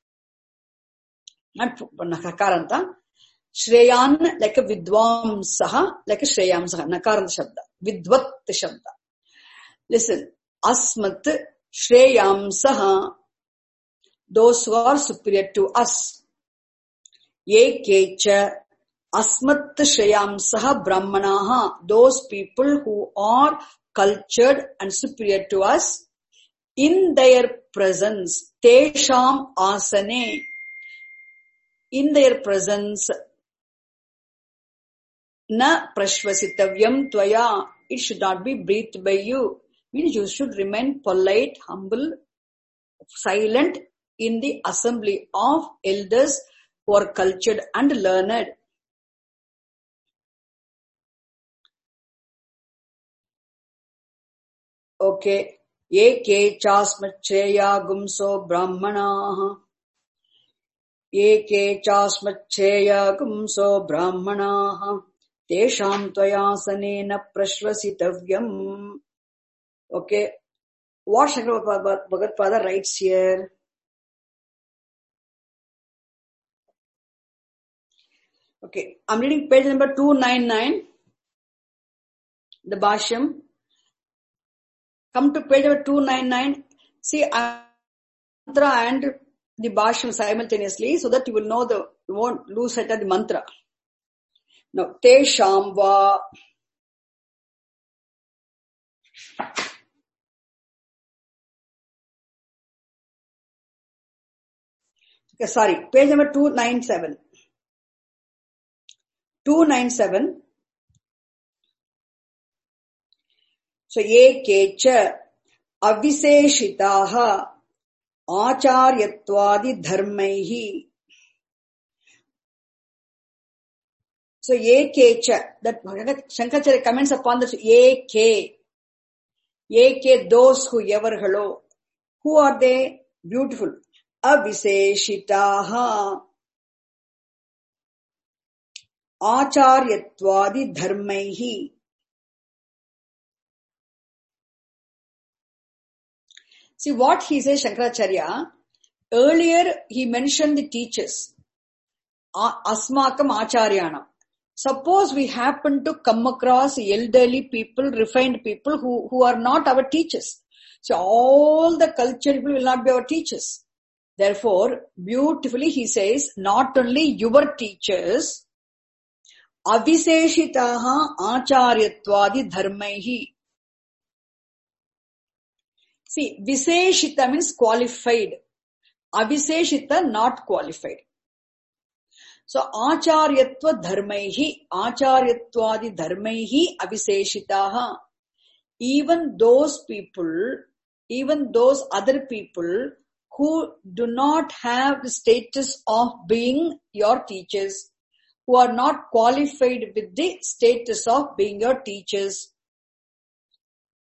[SPEAKER 1] Not Sakaranta. Shreyan, like a Vidwamsaha, like a Shreyamsaha, Nakaranta Shabda. Vidvat Shabda. Listen, Asmat Shreyamsaha, those who are superior to us. Ye kecha Asmat Shreyamsaha Brahmanaha, those people who are cultured and superior to us, in their presence, Tesham Asane, in their presence, Na Prashvasitavyam Tvaya, it should not be breathed by you. Means you should remain polite, humble, silent in the assembly of elders who are cultured and learned. Okay. Eke chasmachreya gumso brahmanaha. Eke chasmachreya gumso brahmanaha. Tesham tvayasanena prashvasitavyam. Okay. What Shankara Bhagatpada writes here? Okay. I'm reading page number two ninety-nine. The Bhashyam. Come to page number two ninety-nine. See, mantra and the Bhashyam simultaneously, so that you will know the, you won't lose sight of the mantra. Now, Tesham va. Okay, sorry, page number two ninety-seven. two ninety-seven. So, ye kecha aviseshitaha acharyatwadi dharmaihi. So, ye kecha, that Shankaracharya comments upon this, ye ke. Ye ke, those who ever hello. Who are they? Beautiful. Aviseshitaha acharyatwadi dharmaihi. See what he says, Shankaracharya. Earlier he mentioned the teachers. Asmakam acharyana. Suppose we happen to come across elderly people, refined people who, who are not our teachers. So all the cultured people will not be our teachers. Therefore, beautifully he says, not only your teachers, aviseshitaha acharyatwadi dharmaihi. See, viseshita means qualified. Aviseshita, not qualified. So, acharyatva dharmaihi, acharyatwadi dharmaihi aviseshitaha. Even those people, even those other people who do not have the status of being your teachers, who are not qualified with the status of being your teachers.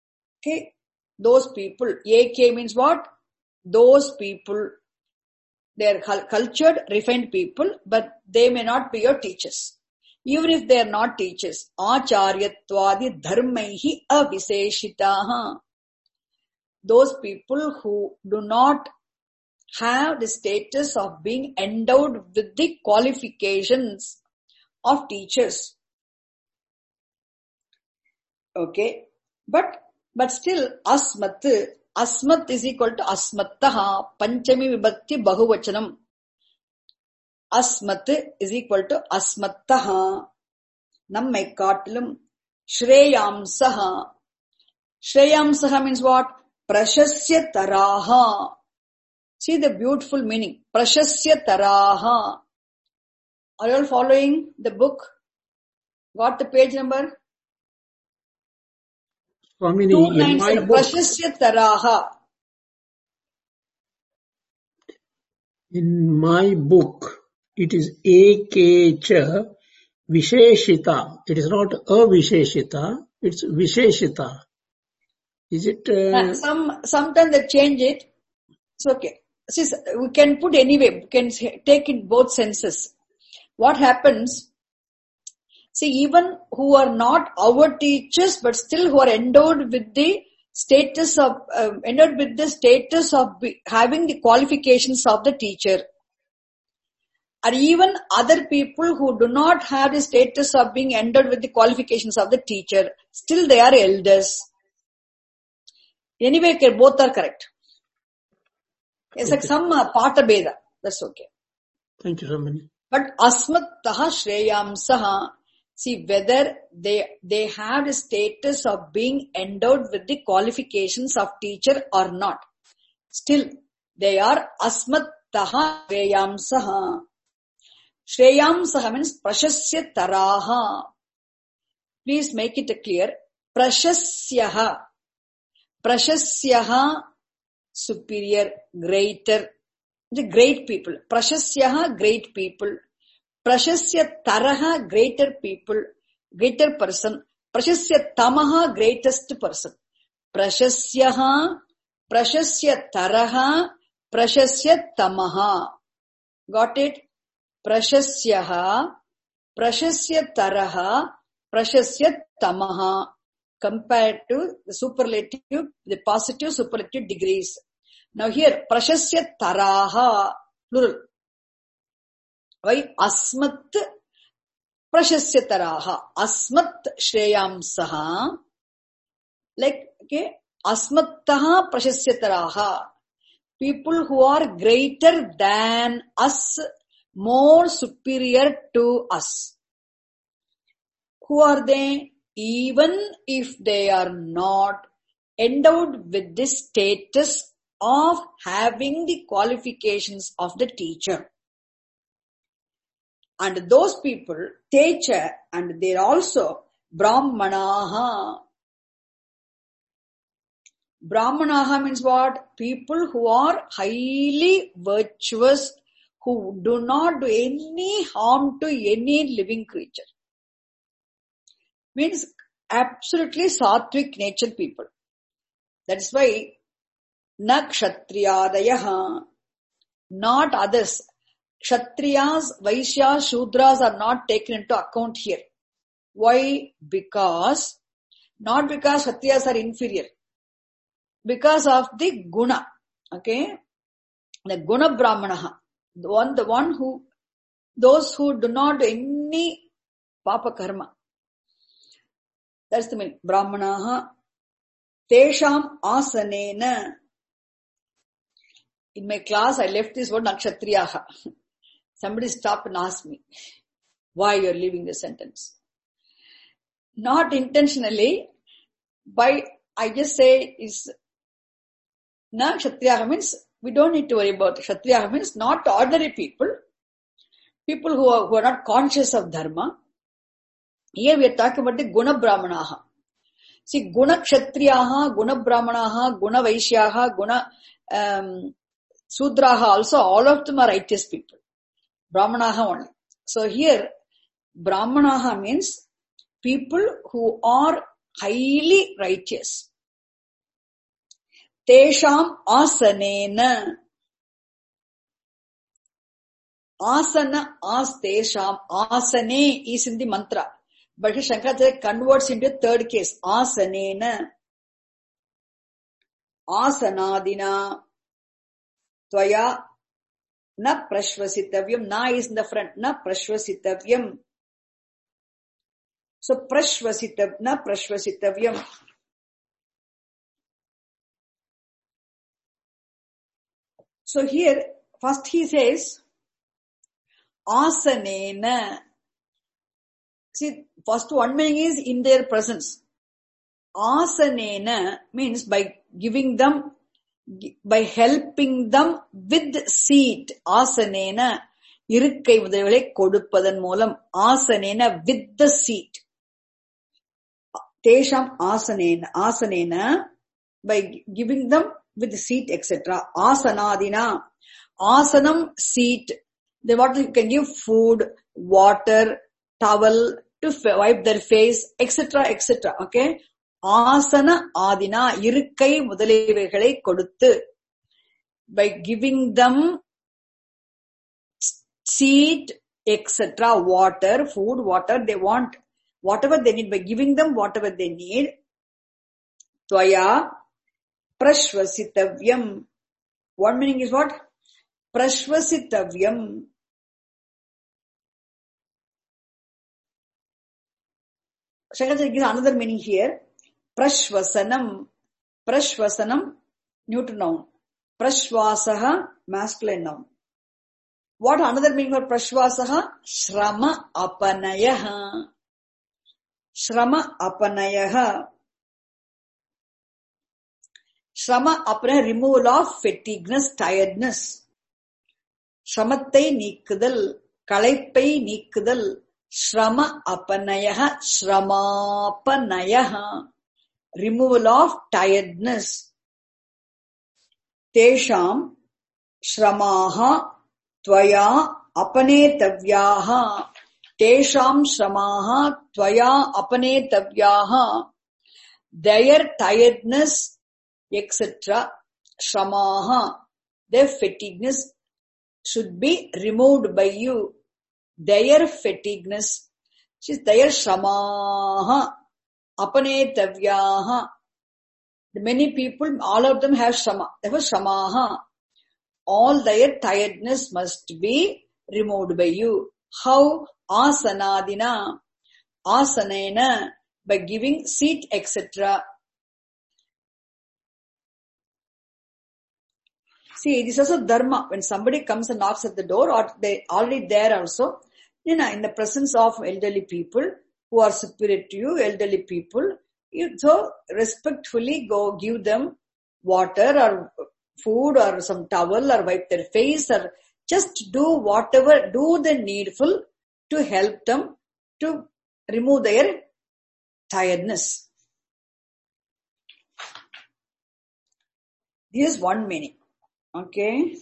[SPEAKER 1] Okay, those people, A K means what? Those people They are cultured, refined people, but they may not be your teachers. Even if they are not teachers. Acharyatwadi dharmaihi aviseshitaha. Those people who do not have the status of being endowed with the qualifications of teachers. Okay. But, but still, asmat, asmat is equal to asmattaha, panchami vibhakti bahuvachanam. Asmat is equal to asmattaha, nammai katilum, shreyamsaha. Shreyamsaha means what? Prashasya taraha. See the beautiful meaning. Prashasya taraha. Are you all following the book? Got the page number?
[SPEAKER 2] Swamini,
[SPEAKER 1] Two
[SPEAKER 2] in
[SPEAKER 1] lines.
[SPEAKER 2] my book,
[SPEAKER 1] Prashasya taraha.
[SPEAKER 2] in my book, it is ekecha visheshita. It is not avisheshita, it's visheshita. Is it? Uh,
[SPEAKER 1] Some, sometimes they change it. It's okay. See, we can put anyway, we can take it both senses. What happens? See, even who are not our teachers, but still who are endowed with the status of, uh, endowed with the status of be, having the qualifications of the teacher. Or even other people who do not have the status of being endowed with the qualifications of the teacher, still they are elders. Anyway, both are correct. It's okay. Like some uh, pata beda. That's okay.
[SPEAKER 2] Thank you so much.
[SPEAKER 1] But asmattaha shreyamsaha. See whether they, they have the status of being endowed with the qualifications of teacher or not. Still, they are asmattaha shreyamsaha. Shreyamsaha means prashasya taraha. Please make it clear. Prashasyaha. Prashasyaha, superior, greater, the great people. Prashasyaha, great people. Prashasya taraha, greater people, greater person. Prashasya tamaha, greatest person. Prashasyaha, prashasya taraha, prashasya tamaha. Got it? Prashasyaha, prashasya taraha, prashasya tamaha. Compared to the superlative, the positive superlative degrees. Now here, prashasya taraha, plural. Why? Asmat prashasya taraha. Asmat shreyamsaha. Like, okay, asmattaha prashasya taraha. People who are greater than us, more superior to us. Who are they? Even if they are not endowed with the status of having the qualifications of the teacher. And those people, teacher, and they're also brahmanaha. Brahmanaha means what? People who are highly virtuous, who do not do any harm to any living creature. Means absolutely sattvic nature people. That's why na kshatriyadayaha, not others. Kshatriyas, Vaishyas, Shudras are not taken into account here. Why? Because, not because Kshatriyas are inferior. Because of the guna. Okay? The guna brahmanaha. The one, the one who, those who do not do any papa karma. That's the meaning. Brahmanaha. Tesham asanena. In my class, I left this word nakshatriyaha. Somebody stopped and asked me why you're leaving the sentence. Not intentionally, by I just say is na kshatriyaha means we don't need to worry about it. Kshatriyaha means not ordinary people, people who are, who are not conscious of dharma. Here we are talking about the guna brahmanaha. See, guna kshatriyaha, guna brahmanaha, guna vaishyaha, guna um, sudraha also, all of them are righteous people. Brahmanaha only. So here, brahmanaha means people who are highly righteous. Tesham asanena. Asana astesham. Asane is in the mantra. But Shankaracharya converts into a third case. Asanena. Asanadina. Tvaya. Na prashvasitavyam. Na is in the front. Na prashvasitavyam. So prashvasitav. Na prashvasitavyam. So here, first he says, Asanena. See, first one meaning is in their presence. Asanena means by giving them, by helping them with seat. Asanena, irukkai mudavale kodupadan moolam. Asanena, with the seat. Tesham asanena, asanena, by giving them with the seat, et cetera. Asanadina, asanam, seat. Then what you can give? Food, water, towel to wipe their face, et cetera, et cetera. Okay. Asana adina, irukkai mudalivaigalai koduttu. By giving them seat, et cetera, water, food, water, they want whatever they need, by giving them whatever they need. Tvaya prashvasitavyam. One meaning is what? Prashvasitavyam. Shankaracharya gives another meaning here. Prashvasanam. Prashvasanam, neuter noun. Prashvasaha, masculine noun. What another meaning for prashvasaha? Shrama apanayaha. Shrama apanayaha. Shrama apanayaha, removal of fatigueness, tiredness. Shramattai நீக்குதல், களைப்பை நீக்குதல். Shrama apanayaha, shramapanayaha. Removal of tiredness. Tesham shramaha tvaya apanetavyaha. Tesham shramaha tvaya apanetavyaha. Their tiredness, et cetera. Shramaha, their fatigueness should be removed by you. Their fatigueness, their shramaha, apanetavyaha. Many people, all of them have shrama. Therefore, shramaha. All their tiredness must be removed by you. How? Asanadina. Asanena, by giving seat, et cetera. See, this is also dharma. When somebody comes and knocks at the door, or they already there also, you know, in the presence of elderly people who are superior to you, elderly people, you so respectfully go give them water or food or some towel or wipe their face or just do whatever, do the needful to help them to remove their tiredness. This is one meaning. Okay.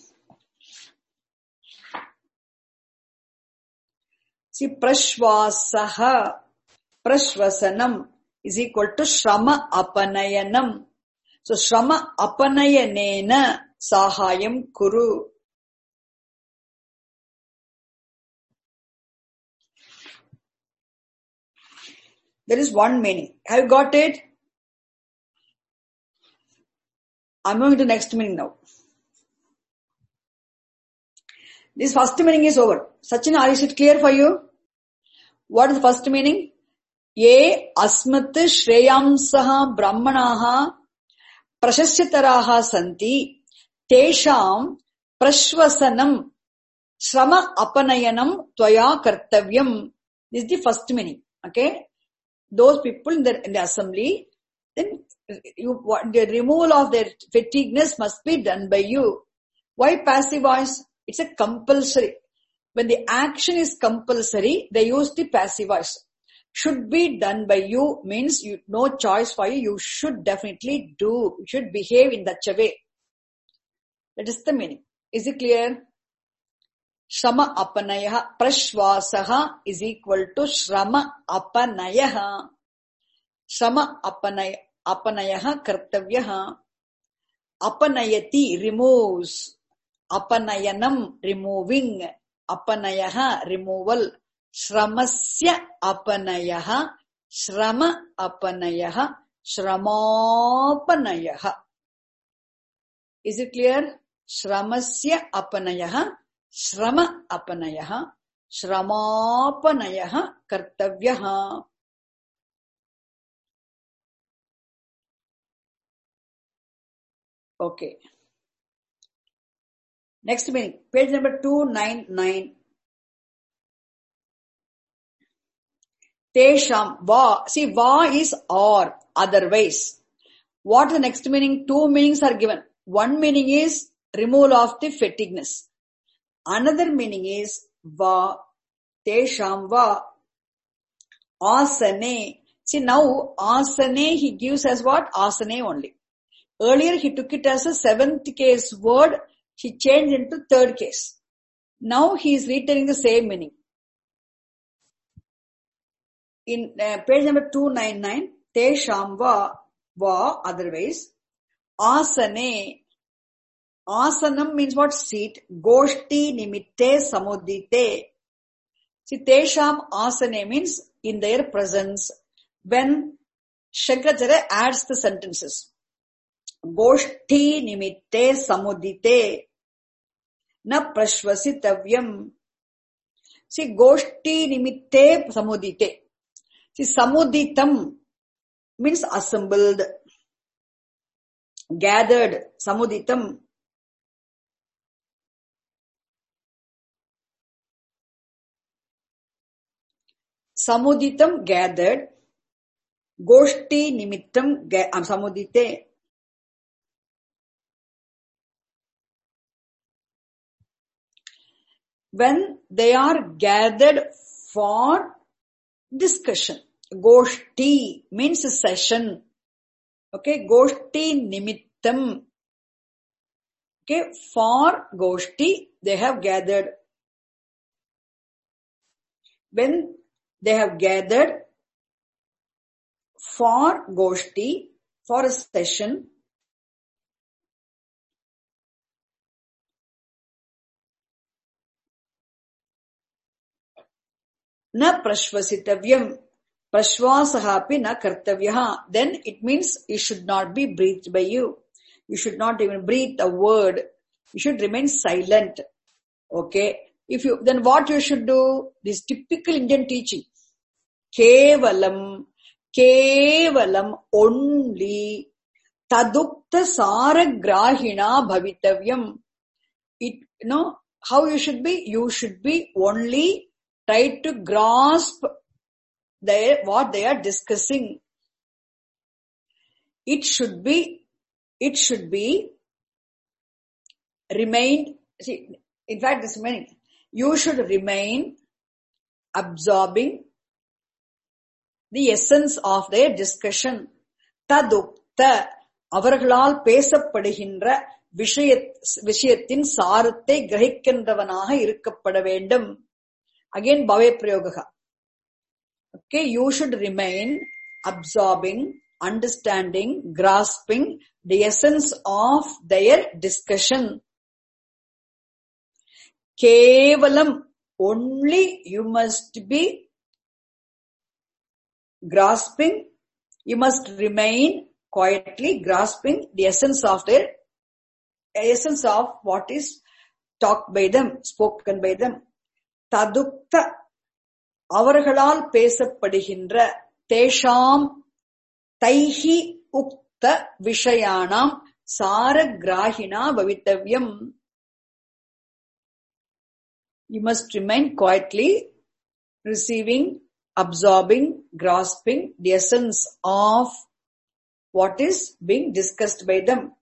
[SPEAKER 1] See, prashvasaha, prashvasanam is equal to shrama apanayanam. So, shrama apanayanena sahayam kuru. There is one meaning. Have you got it? I'm moving to the next meaning now. This first meaning is over. Sachin, is it clear for you? What is the first meaning? Ye asmat shreyamsaha brahmanaha prashasyataraha santi tesham prashvasanam shrama apanayanam tvaya kartavyam. This is the first meaning. Okay? Those people in the, in the assembly, then you, the removal of their fatigueness must be done by you. Why passive voice? It's a compulsory. When the action is compulsory, they use the passive voice. Should be done by you means you no choice for you. You should definitely do. You should behave in such a way. That is the meaning. Is it clear? Shrama apanayaha prashvasaha is equal to shrama apanayaha. Shrama apanay, apanayaha kartavyaha. Apanayati removes. Apanayanam removing. apanayaha, removal. Shramasya apanayaha, shrama apanayaha, shramopanayaha. Is it clear? Shramasya apanayaha, shrama apanayaha, shramopanayaha kartavyaha. Okay. Next meaning, page number two ninety-nine. Tesham, va. See, va is or, otherwise. What is the next meaning? Two meanings are given. One meaning is removal of the fatigueness. Another meaning is va. Tesham va. Asane. See, now asane he gives as what? Asane only. Earlier he took it as a seventh case word. He changed into third case. Now he is returning the same meaning. In uh, page number two ninety-nine, Tesham va, va, otherwise. Asane. Asanam means what? Seat. Goshti nimitte samudite. See, Tesham asane means in their presence. When Shankaracharya adds the sentences. Goshti nimitte samudite. Na prashvasitavyam. See, Goshti nimitte samudite. See, samuditam means assembled, gathered, samuditam. Samuditam, gathered. Goshti nimittam, ga- samudite. When they are gathered for discussion. Goshti means a session. Okay, Goshti nimittam. Okay, for Goshti, they have gathered. When they have gathered for Goshti, for a session, na prashvasitavyam, prashvasahapi na kartavyaha. Then it means it should not be breathed by you. You should not even breathe a word. You should remain silent. Okay. If you, then what you should do? This typical Indian teaching. Kevalam, kevalam, only, tadukta saragrahina bhavitavyam. It, you know, how you should be? You should be only try to grasp their, what they are discussing. It should be, it should be remain, see, in fact this meaning, you should remain absorbing the essence of their discussion. Tadukta, அவர்களால் பேசப்படுகின்ற விஷய விஷயத்தின் சாரத்தை கிரகிக்கின்றவனாக இருக்கப்பட வேண்டும். Again, bhave prayogaha. Okay, you should remain absorbing, understanding, grasping the essence of their discussion. Kevalam, only you must be grasping, you must remain quietly grasping the essence of their, essence of what is talked by them, spoken by them. Tadukta, அவர்களால் பேசப்படுகின்ற தேஷாம் தைஹி உக்த விஷயானாம் சாரகிராஹினா பவித்தவ்யம். You must remain quietly receiving, absorbing, grasping the essence of what is being discussed by them.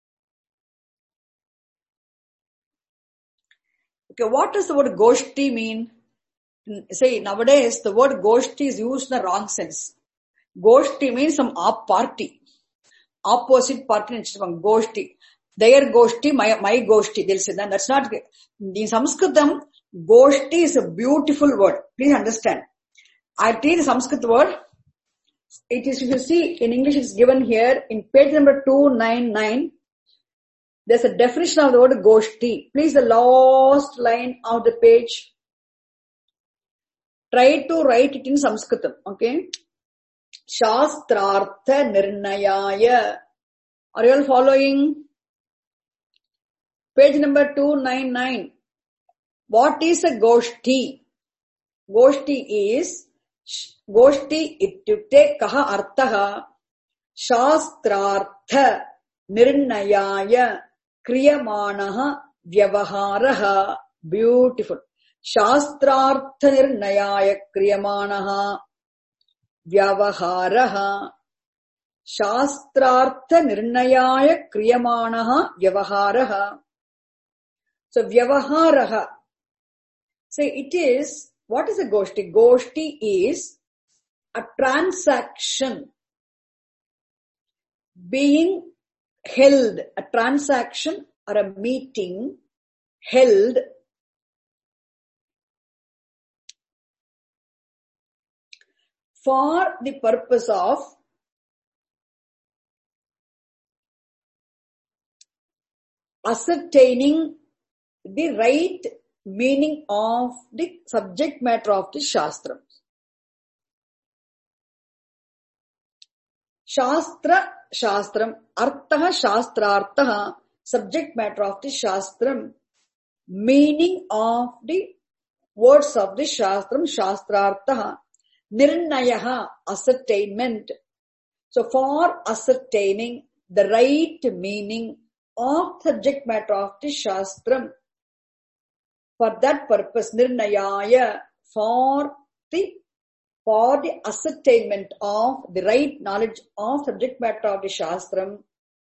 [SPEAKER 1] Okay, what does the word goshti mean? Say, nowadays the word goshti is used in the wrong sense. Goshti means some op party. Opposite party in goshti. Their goshti, my, my goshti. They'll say that. That's not, in Sanskritam, goshti is a beautiful word. Please understand. I tell the Sanskrit word. It is, if you see, in English it's given here in page number two ninety-nine. There's a definition of the word Goshti. Please, the last line of the page. Try to write it in Sanskritam, okay? Shastrartha Nirnayaya. Are you all following? Page number two ninety-nine. What is a Goshti? Goshti is, Goshti ityukte kaha arthaha shastrartha nirnayaya kriyamanaha vyavaharaha. Beautiful. Shastrartha nirnayaya kriyamanaha vyavaharaha. Shastrartha nirnayaya kriyamanaha vyavaharaha. So vyavaharaha. So it is, what is a Goshti? Goshti is a transaction being held, a transaction or a meeting held for the purpose of ascertaining the right meaning of the subject matter of the Shastra. Shastra, Shastram, Arthaha, Shastrarthaha, subject matter of the Shastram, meaning of the words of the Shastram, Shastrarthaha, Nirnayaha, ascertainment. So for ascertaining the right meaning of subject matter of the Shastram, for that purpose, Nirnayaya, for the for the ascertainment of the right knowledge of subject matter of the Shastram,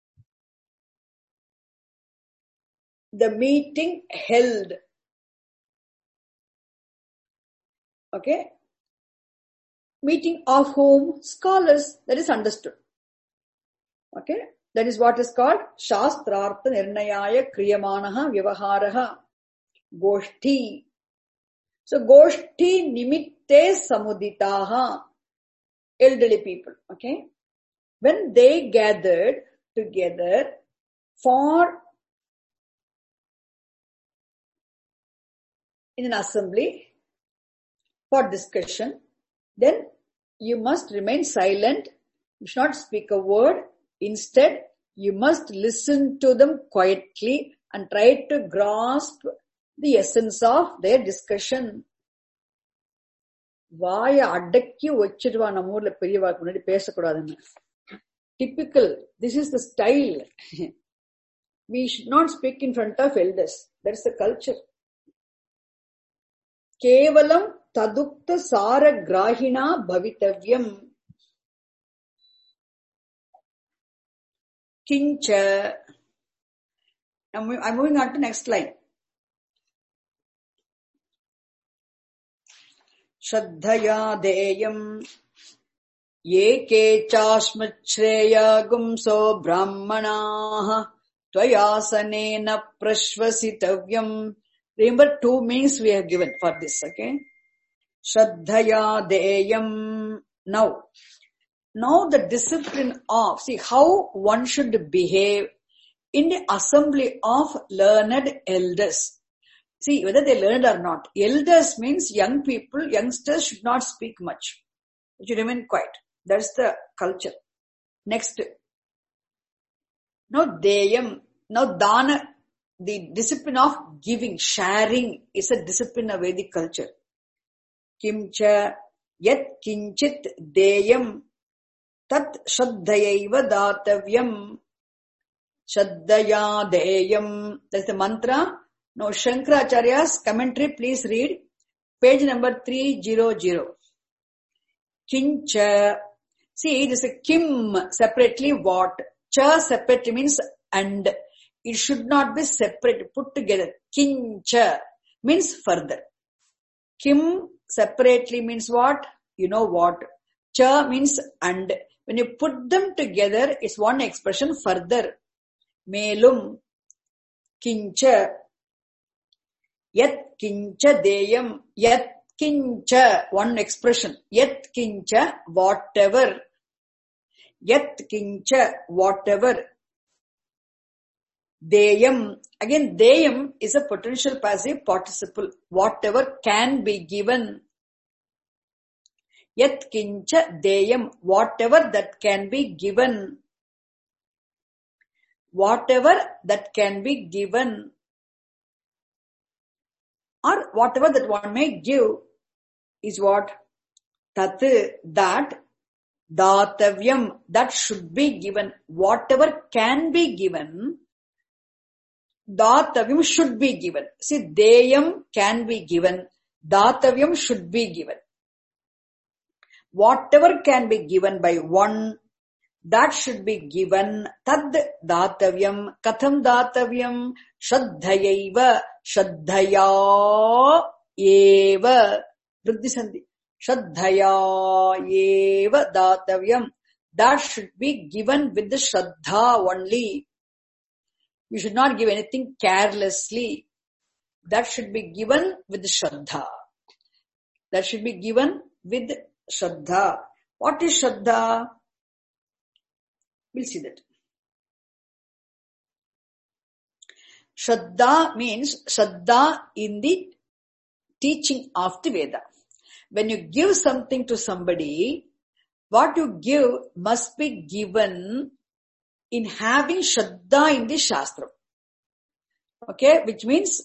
[SPEAKER 1] the meeting held. Okay? Meeting of whom? Scholars. That is understood. Okay? That is what is called Shastrartha Nirnayaya Kriyamanaha Vyavaharaha. Goshti. So Goshti Nimitte Samuditaha. Elderly people. Okay? When they gathered together for in an assembly for discussion, then you must remain silent. You should not speak a word. Instead, you must listen to them quietly and try to grasp the essence of their discussion. Vaya adakki vechirva namurla periyavaku munadi pesakudadunu. Typical. This is the style. We should not speak in front of elders. That's the culture. Kevalam tadukta sara grahina bhavitavyam. Kincha. I'm moving on to next line. Shraddhaya deyam yeke chasmachreya gumso brahmanaha tvayasanena prashvasitavyam. Remember, two meanings we have given for this, okay? Shraddhaya deyam. Now, now the discipline of, see how one should behave in the assembly of learned elders. See, whether they learned or not. Elders means young people, youngsters should not speak much. They should remain quiet. That's the culture. Next. Now, deyam. Now, dana. The discipline of giving, sharing is a discipline of Vedic culture. Kimcha yat kinchit deyam tat shraddhayaiva datavyam. Shraddhaya deyam. That's the mantra. Now, Shankaracharya's commentary, please read page number three hundred. Kincha. See, it is a kim separately what? Cha separately means and. It should not be separate, put together. Kincha means further. Kim separately means what? You know what? Cha means and. When you put them together, it's one expression further. Melum. Kincha. Yat kincha deyam. Yat kincha. One expression. Yat kincha. Whatever. Yat kincha. Whatever. Deyam. Again, deyam is a potential passive participle. Whatever can be given. Yat kincha deyam. Whatever that can be given. Whatever that can be given. Or whatever that one may give is what? Tat, that. Datavyam, that should be given. Whatever can be given, datavyam should be given. See, deyam can be given. Datavyam should be given. Whatever can be given by one, that should be given. Tad datavyam. Katham datavyam? Shraddhayaiva. Shraddhaya eva. Vriddhi sandhi. Shraddhaya eva datavyam. That should be given with the shraddha only. You should not give anything carelessly. That should be given with the shraddha. That should be given with shraddha. What is shraddha? We'll see that. Shraddha means shraddha in the teaching of the Veda. When you give something to somebody, what you give must be given in having shraddha in the Shastra. Okay, which means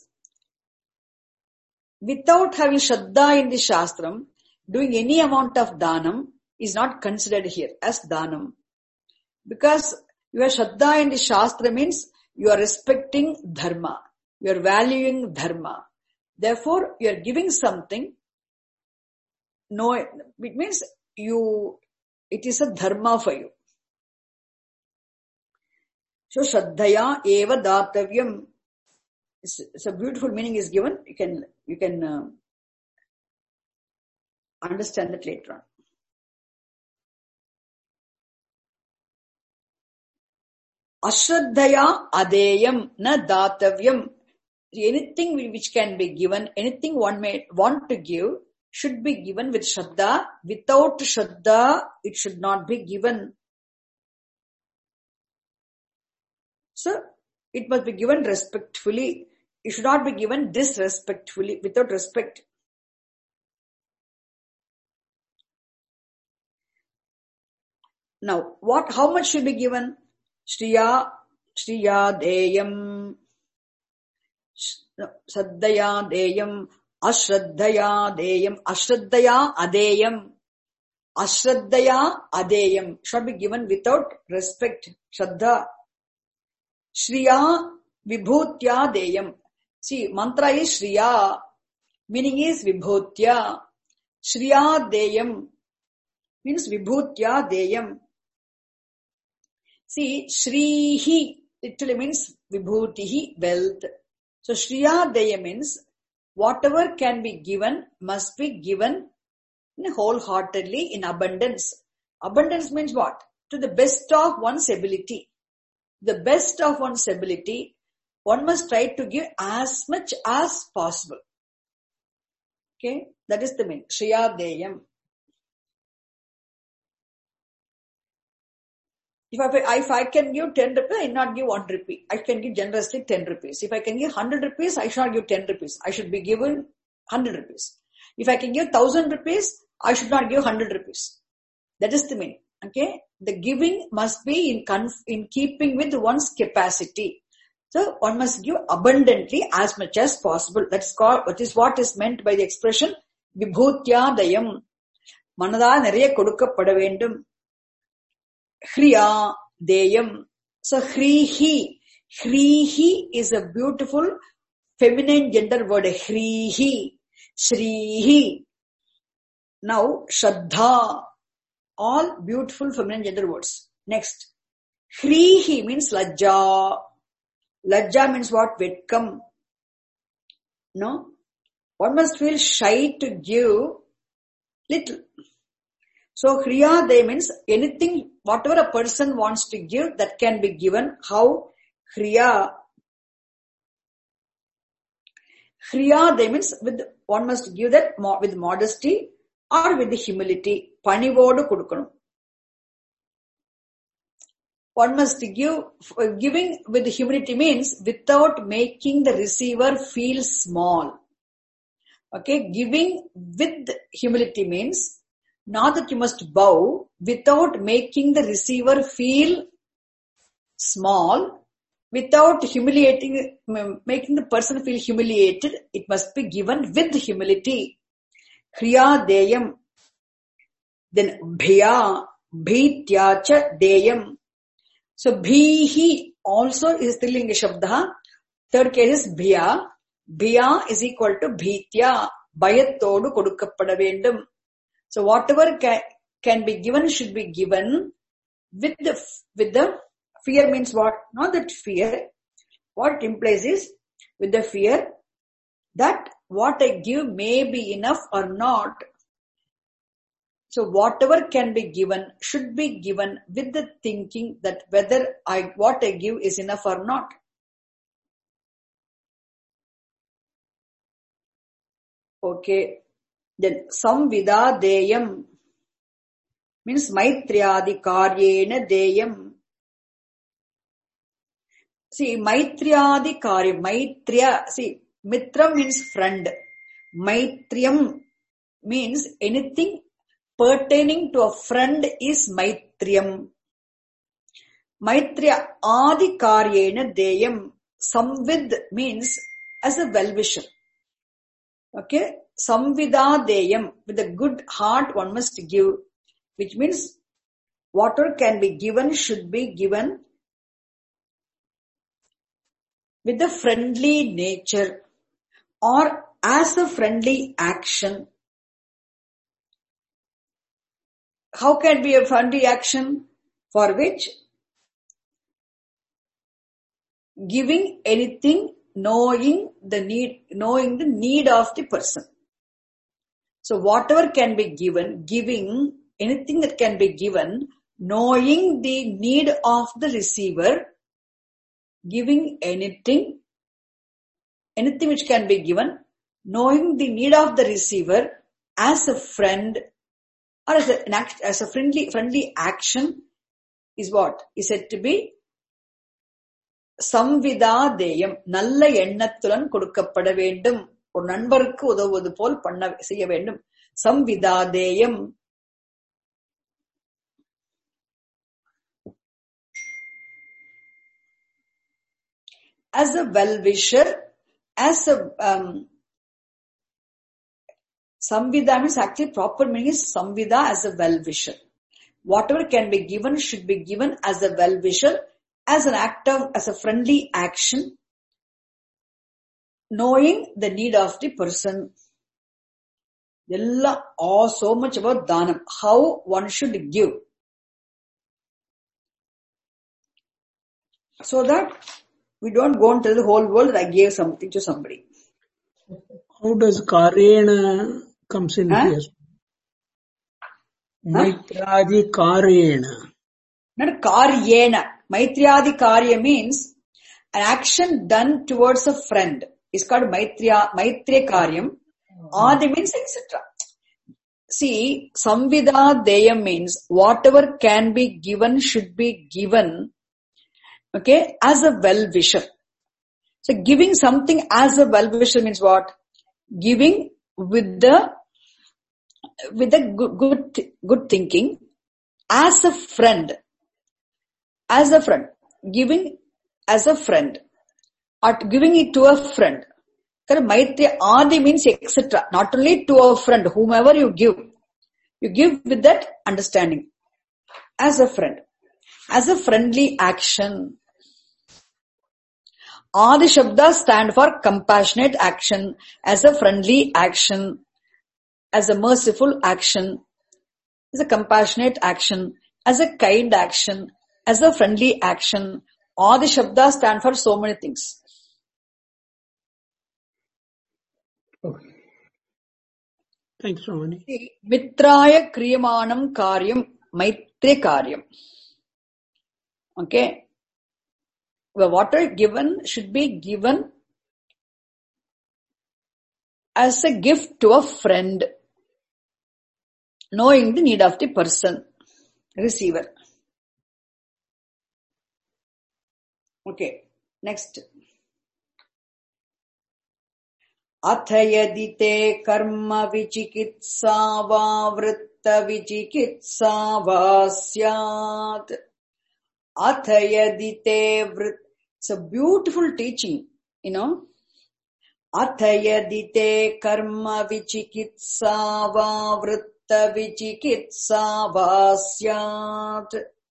[SPEAKER 1] without having shraddha in the Shastram, doing any amount of dhanam is not considered here as dhanam. Because your shraddha in the Shastra means you are respecting dharma, you are valuing dharma. Therefore, you are giving something. No, it means you, it is a dharma for you. So, shraddhaya eva datavyam. It's, it's a beautiful meaning is given. You can, you can uh, understand that later on. Ashraddhaya adeyam na datavyam. Anything which can be given, anything one may want to give, should be given with shraddha. Without shraddha, it should not be given. So, it must be given respectfully. It should not be given disrespectfully, without respect. Now, what? How much should be given? Shriya, Shriya deyam, Saddhaya deyam, Ashraddhaya deyam, Ashraddhaya adeyam, Ashraddhaya adeyam should be given without respect, Shraddha. Shriya vibhutya deyam. See, mantra is Shriya, meaning is vibhutya. Shriya deyam means vibhutya deyam. See, Shrihi literally means vibhutihi, wealth. So, Shriya deyam means whatever can be given must be given wholeheartedly in abundance. Abundance means what? To the best of one's ability. The best of one's ability, one must try to give as much as possible. Okay, that is the meaning. Shriya deyam. If I, if I can give ten rupees, I will not give one rupee. I can give generously ten rupees. If I can give one hundred rupees, I should not give ten rupees. I should be given one hundred rupees. If I can give one thousand rupees, I should not give one hundred rupees. That is the meaning. Okay? The giving must be in conf- in keeping with one's capacity. So, one must give abundantly as much as possible. That's called, what is what is meant by the expression, vibhutya dayam. Manada nariya kodukkapada vendum. Hriya deyam. So, hrihi. Hrihi is a beautiful feminine gender word. Hrihi. Shrihi. Now, Shraddha. All beautiful feminine gender words. Next. Hrihi means lajja. Lajja means what? Vetkam. No? One must feel shy to give little. So, Hriya Dey means anything, whatever a person wants to give, that can be given. How? Hriya. Hriya Dey means with, one must give that with modesty or with the humility. Panivodu kudukanum. one must give, giving with humility means without making the receiver feel small. Okay, giving with humility means not that you must bow without making the receiver feel small, without humiliating, making the person feel humiliated. It must be given with humility. Hriya deyam. Then bhaya, bhityacha deyam. So bhihi also is Strilinga Shabda. Third case is bhaya. Bhaya is equal to bhitya. Bayattodu kodukkapada vendum. So whatever can, can be given should be given with the, with the fear means what? Not that fear. What it implies is with the fear that what I give may be enough or not. So whatever can be given should be given with the thinking that whether I what I give is enough or not. Okay. Then samvida deyam means maitriyadi karyena deyam. See, maitriyadi karya, maitriya, see, mitra means friend. Maitriyam means anything pertaining to a friend is maitriyam. Maitriya adi karyena deyam. Samvid means as a well-wisher. Okay, samvida deyam, with a good heart one must give, which means whatever can be given should be given with a friendly nature or as a friendly action. How can be a friendly action? For which giving anything knowing the need, knowing the need of the person. So whatever can be given, giving anything that can be given, knowing the need of the receiver, giving anything, anything which can be given, knowing the need of the receiver as a friend or as a, an act, as a friendly, friendly action is what is said to be samvida deyam. Nalla எண்ணத்துடன் கொடுக்கப்பட வேண்டும். ஒரு நண்பருக்கு உதவுவது போல் பண்ண செய்ய வேண்டும். samvida deyam. As a well-wisher, as a um, samvida means actually proper meaning is samvida as a well-wisher. Whatever can be given should be given as a well-wisher, as an act of, as a friendly action, knowing the need of the person. All so much about dhanam, how one should give. So that we don't go and tell the whole world that I gave something to somebody.
[SPEAKER 2] How does karyena comes in
[SPEAKER 1] huh?
[SPEAKER 2] here? Maitriyadi karyena.
[SPEAKER 1] Not karyena. Maitriyadi karya means an action done towards a friend. It's called maitriya, maitriya karyam. Adi means et cetera. See, samvida deyam means whatever can be given should be given, okay, as a well-wisher. So giving something as a well-wisher means what? Giving with the, with the good, good, good thinking as a friend. As a friend. Giving as a friend. Or giving it to a friend. Maitriya adi means et cetera. Not only to a friend, whomever you give. You give with that understanding. As a friend. As a friendly action. Adi Shabda stand for compassionate action. As a friendly action. As a merciful action. As a compassionate action. As a kind action. As a friendly action. Adi Shabda stand for so many things.
[SPEAKER 2] Okay. Thanks, Ramani.
[SPEAKER 1] Mitraya kriyamanam karyam maitre karyam. Okay. Well, whatever given should be given as a gift to a friend, knowing the need of the person, receiver. Okay, next. Athayadi te karma vichikitsa va vritta vichikitsa va syat. Athayadi te vritta. It's a beautiful teaching, you know. Athayadi te karma vichikitsa va vritta vichikitsa va syat.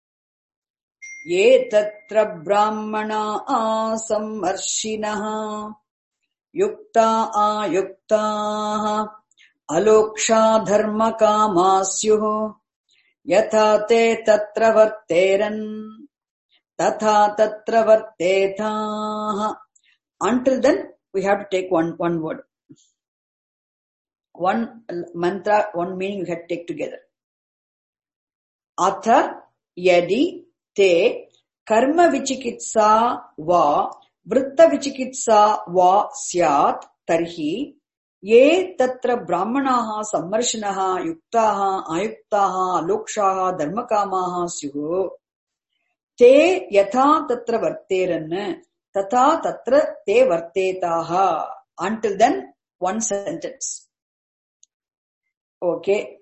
[SPEAKER 1] Ye tatra brahmana asammarshinaha yukta ayuktaha aloksha dharma kamasyuh yatha te tatra varteran tatha tatra vartetaha. Until then, we have to take one, one word. One mantra, one meaning we have to take together. Atha yadi te karma vichikitsa va vritta vichikitsa va syat tarhi ye tatra brahmanaha sammarshinaha yuktaha ayuktaha alokshaha dharmakamaha syuh te yatha tatra varteran tatha tatra te vartetaha. Until then, one sentence. Okay.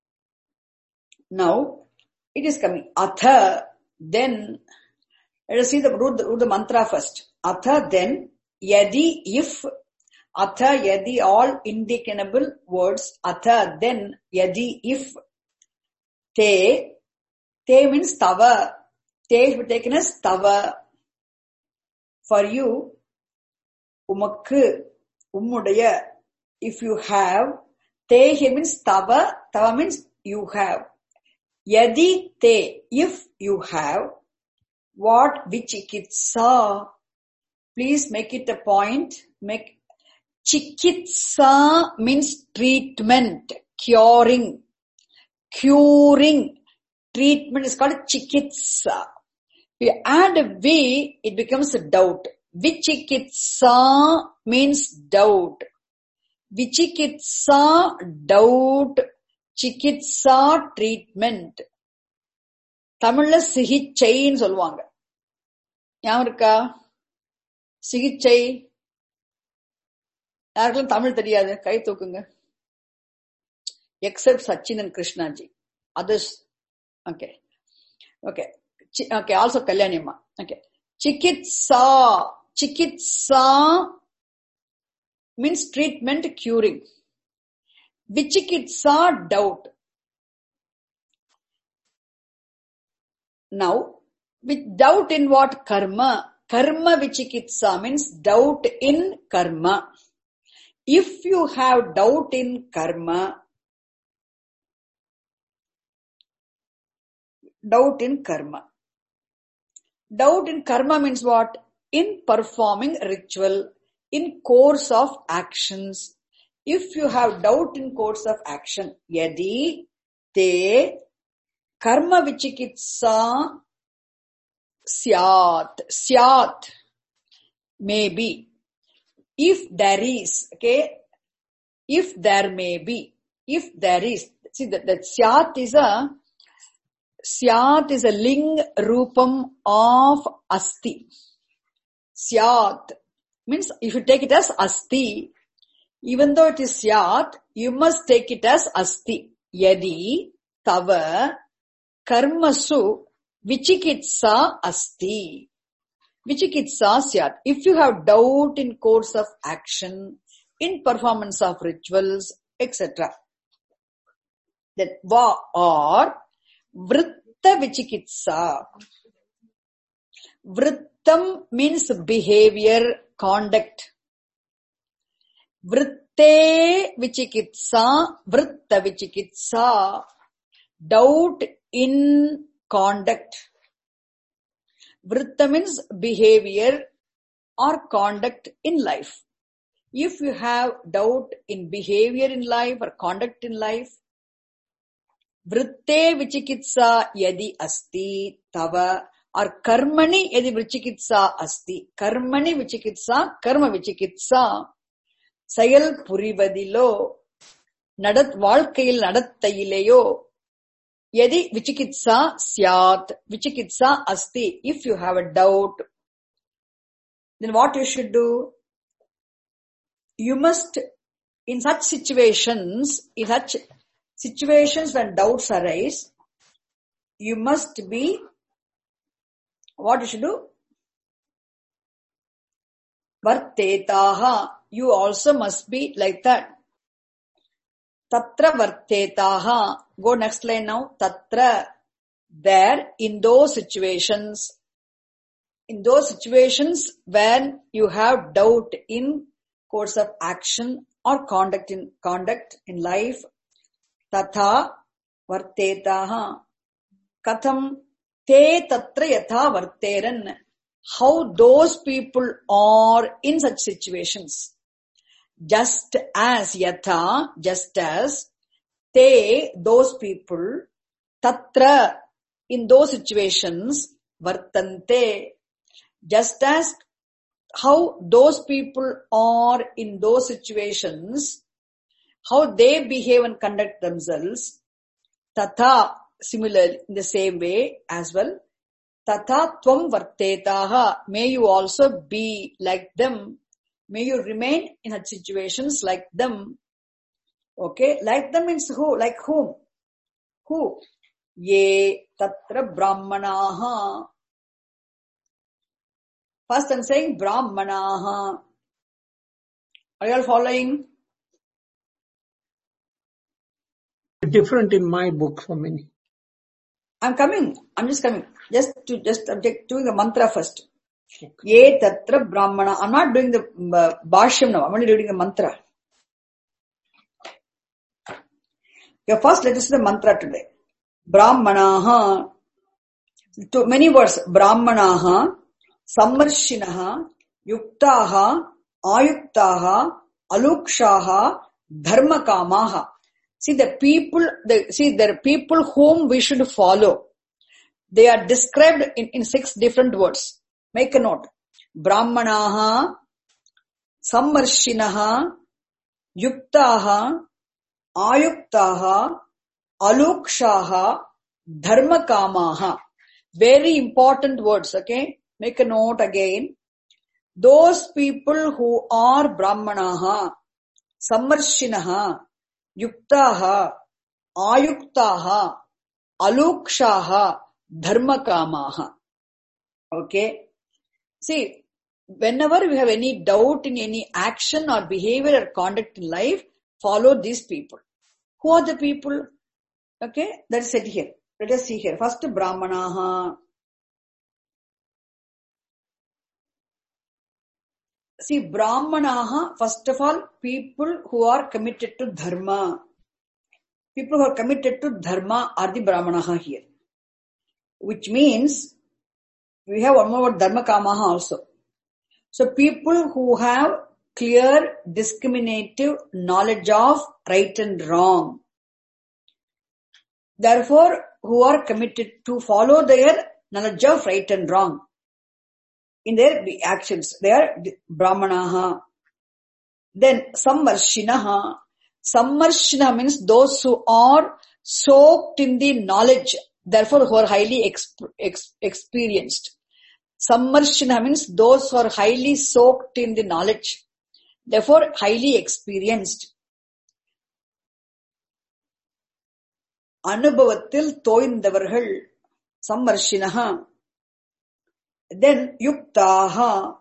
[SPEAKER 1] Now, it is coming. Atha, then, let us see the root, the, the mantra first. Atha, then, yadi, if, atha, yadi, all indeclinable words. Atha, then, yadi, if, te, te means tava. Te should be taken as tava. For you, umakku, ummudaya, if you have, te here means tava, tava means you have. Yadi te, if you have, what vichikitsa, please make it a point, make, chikitsa means treatment, curing, curing, treatment is called chikitsa. We add a V, it becomes a doubt. Vichikitsa means doubt. Vichikitsa, doubt. Chikitsa, treatment. Tamilla sihichaiன்னு சொல்லுவாங்க. ஞாபகம் இருக்கா? சிகிச்சை. யாருக்கெல்லாம் தமிழ் தெரியாது? கை தூக்குங்க. Except Sachin and Krishnaji. Others. Okay. Okay. Okay, also Kalyanimma. Okay. Chikitsa. Chikitsa means treatment, curing. Vichikitsa, doubt. Now, with doubt in what? Karma. Karma vichikitsa means doubt in karma. If you have doubt in karma, doubt in karma. Doubt in karma means what? In performing ritual, in course of actions. If you have doubt in course of action, yadi te karma vichikitsa syat, syat, maybe. If there is, okay, if there may be, if there is, see that, that syat is a, syat is a ling rupam of asti. Syat means if you take it as asti, even though it is syat, you must take it as asti. Yadi tava karmasu vichikitsa asti. Vichikitsa syat. If you have doubt in course of action, in performance of rituals, et cetera. That va or vritta vichikitsa. Vrittam means behavior, conduct. Vritte vichikitsa, vritta vichikitsa. Doubt in conduct. Vritta means behavior or conduct in life. If you have doubt in behavior in life or conduct in life, vritte vichikitsa yadi asti tava or karmani yadi vichikitsa asti. Karmani vichikitsa, karma vichikitsa. Sayal purivadilo, nadat valkayil nadattayileyo, yadi vichikitsa syat, vichikitsa asti. If you have a doubt, then what you should do? You must, in such situations, in such situations when doubts arise, you must be, what you should do? Vartetaha. You also must be like that. Tatra vartetaha. Go next line now. Tatra. There, in those situations, in those situations when you have doubt in course of action or conduct in conduct in life, tatha vartetaha. Katham te tatra yatha varteran. How those people are in such situations. Just as yatha, just as te, those people, tatra, in those situations, vartante, just as how those people are in those situations, how they behave and conduct themselves, tatha, similarly, in the same way as well, tatha tvam vartetaha, may you also be like them, may you remain in such situations like them. Okay, like them means who? Like whom? Who? Ye tatra brahmanaha. First I'm saying brahmanaha. Are you all following?
[SPEAKER 2] Different in my book for many.
[SPEAKER 1] I'm coming. I'm just coming. Just to just I'm doing the mantra first. Ye tatra brahmana. I'm not doing the uh, bhashyam now. I'm only reading the mantra. Okay, first let us do the mantra today. Brahmanaha. To many words. Brahmanaha, sammarshinaha, yuktaha, ayuktaha, alukshaha, dharmakamaha. See the people, the, see there are people whom we should follow. They are described in, in six different words. Make a note. Brahmanaha, sammarshinaha, yuktaha, ayuktaha, alukshaha, dharmakamaha. Very important words, okay? Make a note again. Those people who are brahmanaha, sammarshinaha, yuktaha, ayuktaha, alukshaha, dharmakamaha. Okay? See, whenever we have any doubt in any action or behavior or conduct in life, follow these people. Who are the people? Okay? That is said here. Let us see here. First, brahmanaha. See, brahmanaha, first of all, people who are committed to dharma. People who are committed to dharma are the brahmanaha here. Which means, we have one more word, dharmakamaha also. So, people who have clear, discriminative knowledge of right and wrong. Therefore, who are committed to follow their knowledge of right and wrong in their actions. They are brahmanaha. Then sammarshinaha. Sammarshina means those who are soaked in the knowledge, therefore who are highly exp- ex- experienced. Sammarshina means those who are highly soaked in the knowledge, therefore highly experienced. Anubhavatil toindavargal, sammarshinaha. Then yuktaha.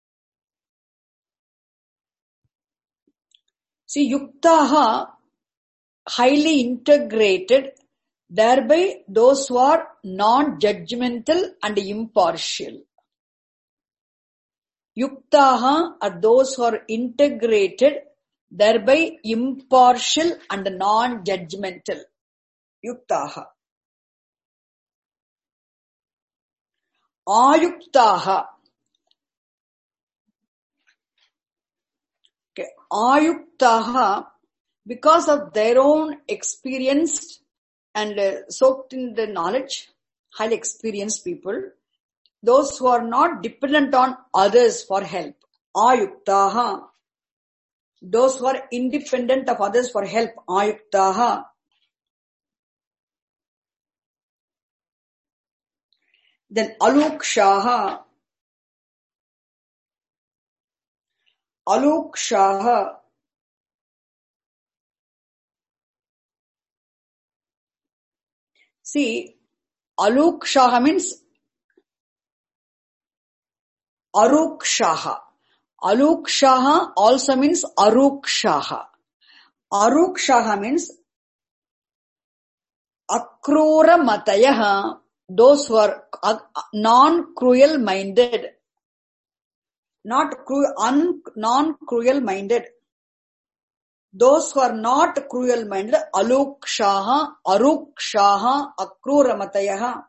[SPEAKER 1] See, yuktaha, highly integrated, thereby those who are non-judgmental and impartial. Yuktaha are those who are integrated, thereby impartial and non-judgmental. Yuktaha. Ayuktaha. Okay. Ayuktaha, because of their own experience and uh, soaked in the knowledge, highly experienced people, those who are not dependent on others for help. Ayuktaha. Those who are independent of others for help. Ayuktaha. Then alukshaha. alukshaha. See, alukshaha means arukshaha. Alukshaha also means arukshaha. Arukshaha means akrura matayaha, those who are non-cruel minded. Not cruel, un, non-cruel minded. Those who are not cruel minded, alukshaha, arukshaha, akrura matayaha.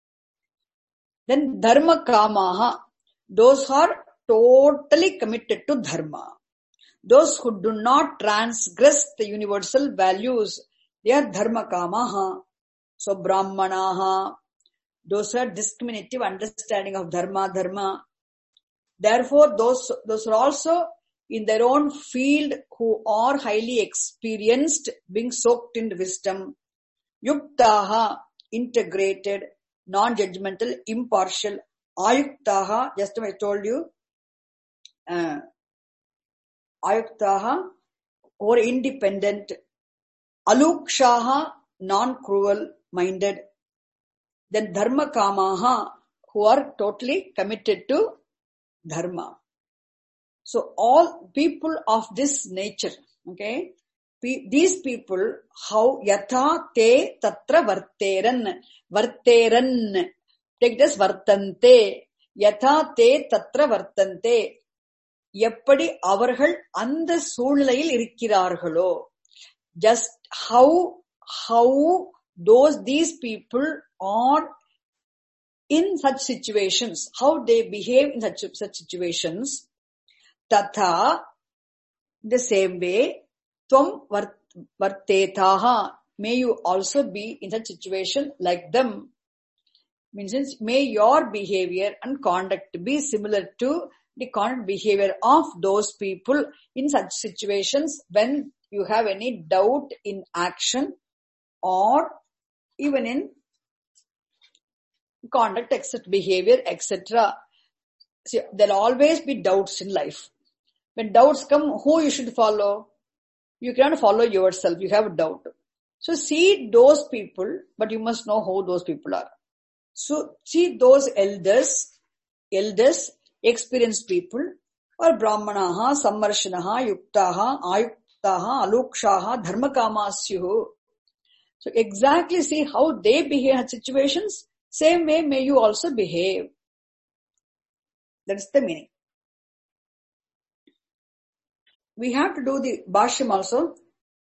[SPEAKER 1] Then dharma kamaha, those who are totally committed to dharma. Those who do not transgress the universal values, they are dharma kamaha. So brahmanaha, those who have discriminative understanding of dharma, dharma. Therefore, those, those are also in their own field who are highly experienced, being soaked in wisdom. Yuktaha, integrated, non-judgmental, impartial. Ayuktaha, just as I told you, uh, Ayuktaha, or independent. Alukshaha, non-cruel minded. Then dharma kamaha, who are totally committed to dharma. So all people of this nature, okay, these people, how yatha te tatra varteran, varteran, take this vartante, yatha te tatra vartante, eppadi avargal andha soolaiyil irukiraargalo, just how, how those, these people are in such situations, how they behave in such, such situations, tatha, the same way, tvam vartetaha, may you also be in such situation like them. Means, may your behavior and conduct be similar to the conduct behavior of those people in such situations when you have any doubt in action or even in conduct, et cetera, behavior, et cetera. See, there'll always be doubts in life. When doubts come, who you should follow? You cannot follow yourself. You have a doubt. So see those people, but you must know who those people are. So see those elders, elders, experienced people, or brahmanaha, sammarshanaha, yuktaha, ayuktaha, alukshaha, dharmakamasyu. So exactly see how they behave in situations. Same way may you also behave. That's the meaning. We have to do the Bhashyam also.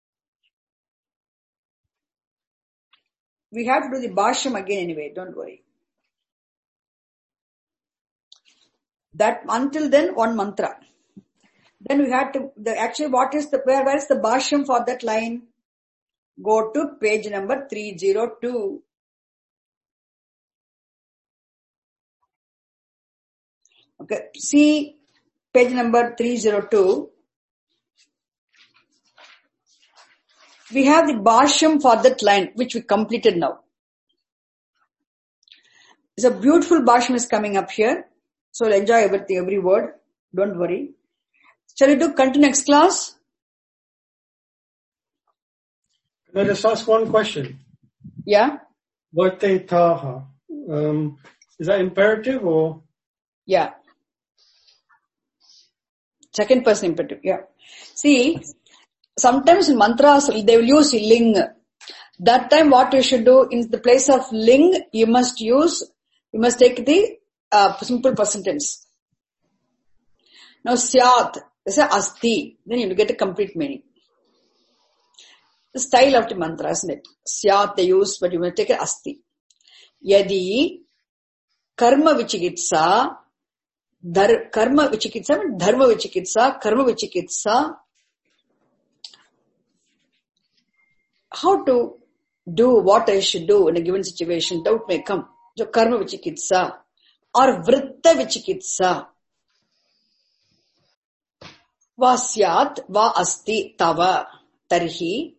[SPEAKER 1] We have to do the Bhashyam again anyway, don't worry. That until then, one mantra. Then we have to, the, actually what is the, where, where is the Bhashyam for that line? Go to page number three oh two. Okay, see page number three oh two. We have the Bhashyam for that line, which we completed now. It's a beautiful Bhashyam is coming up here. So we'll enjoy everything, every word. Don't worry. Shall we do continue next class?
[SPEAKER 3] Can I just ask one question?
[SPEAKER 1] Yeah.
[SPEAKER 3] Vartetaha. Um, is that imperative or?
[SPEAKER 1] Yeah. Second person imperative. Yeah. See, sometimes in mantras, they will use ling. That time what you should do, in the place of ling, you must use, you must take the uh, simple present tense. Now, syat, they say asti, then you will get a complete meaning. The style of the mantra, isn't it? Syat they use, but you must take it asti. Yadi, karma vichikitsa, dhar, karma vichikitsa, dharma vichikitsa, karma vichikitsa. How to do what I should do in a given situation, doubt may come. So karma vichikitsa or vritta vichikitsa. Va syat, va asti, tava, tarhi,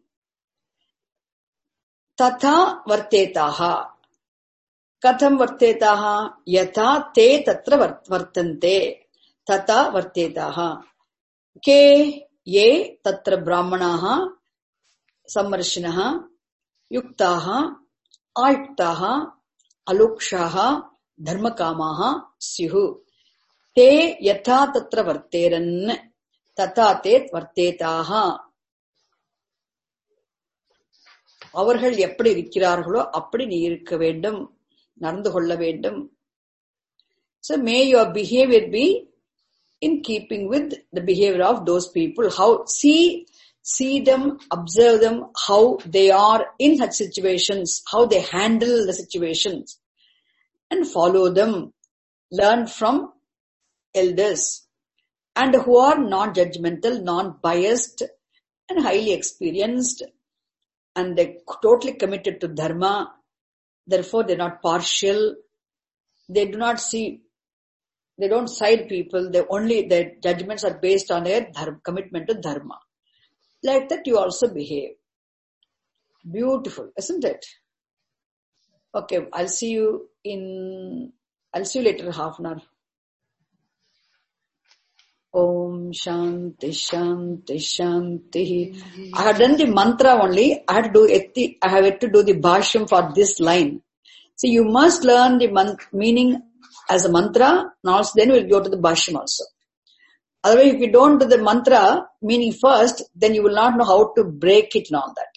[SPEAKER 1] tatha vartetaha. Katham vartetaha, yatha te tatra vartante, tatha vartetaha. Ke ye tatra brahmanaha sammarshinaha yuktaha ayuktaha alukshaha dharmakamaha syuhu te yatha tatra varteran tata te vartetaha. அவர்கள் எப்படி இருக்கிறார்களோ அப்படி நீ இருக்க வேண்டும், நடந்து கொள்ள வேண்டும். So may your behavior be in keeping with the behavior of those people. How see see them, observe them, how they are in such situations, how they handle the situations, and follow them. Learn from elders and who are non-judgmental, non-biased, and highly experienced. And they're totally committed to dharma. Therefore, they're not partial. They do not see, they don't side people. They only, their judgments are based on their dharma, commitment to dharma. Like that you also behave. Beautiful, isn't it? Okay, I'll see you in, I'll see you later half an hour. Om Shanti Shanti Shanti. I have done the mantra only. I had to do eti, I have to do the bhashyam for this line. So you must learn the man, meaning as a mantra, and also then we'll go to the bhashyam also. Otherwise, if you don't do the mantra meaning first, then you will not know how to break it and all that.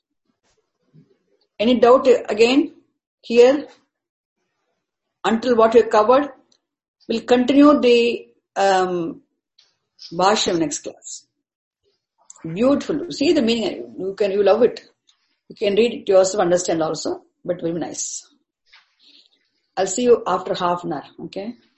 [SPEAKER 1] Any doubt again here? Until what we covered, we'll continue the um, Bhashyam next class. Beautiful. See the meaning. You can, you love it. You can read it yourself, understand also, but very nice. I'll see you after half an hour. Okay.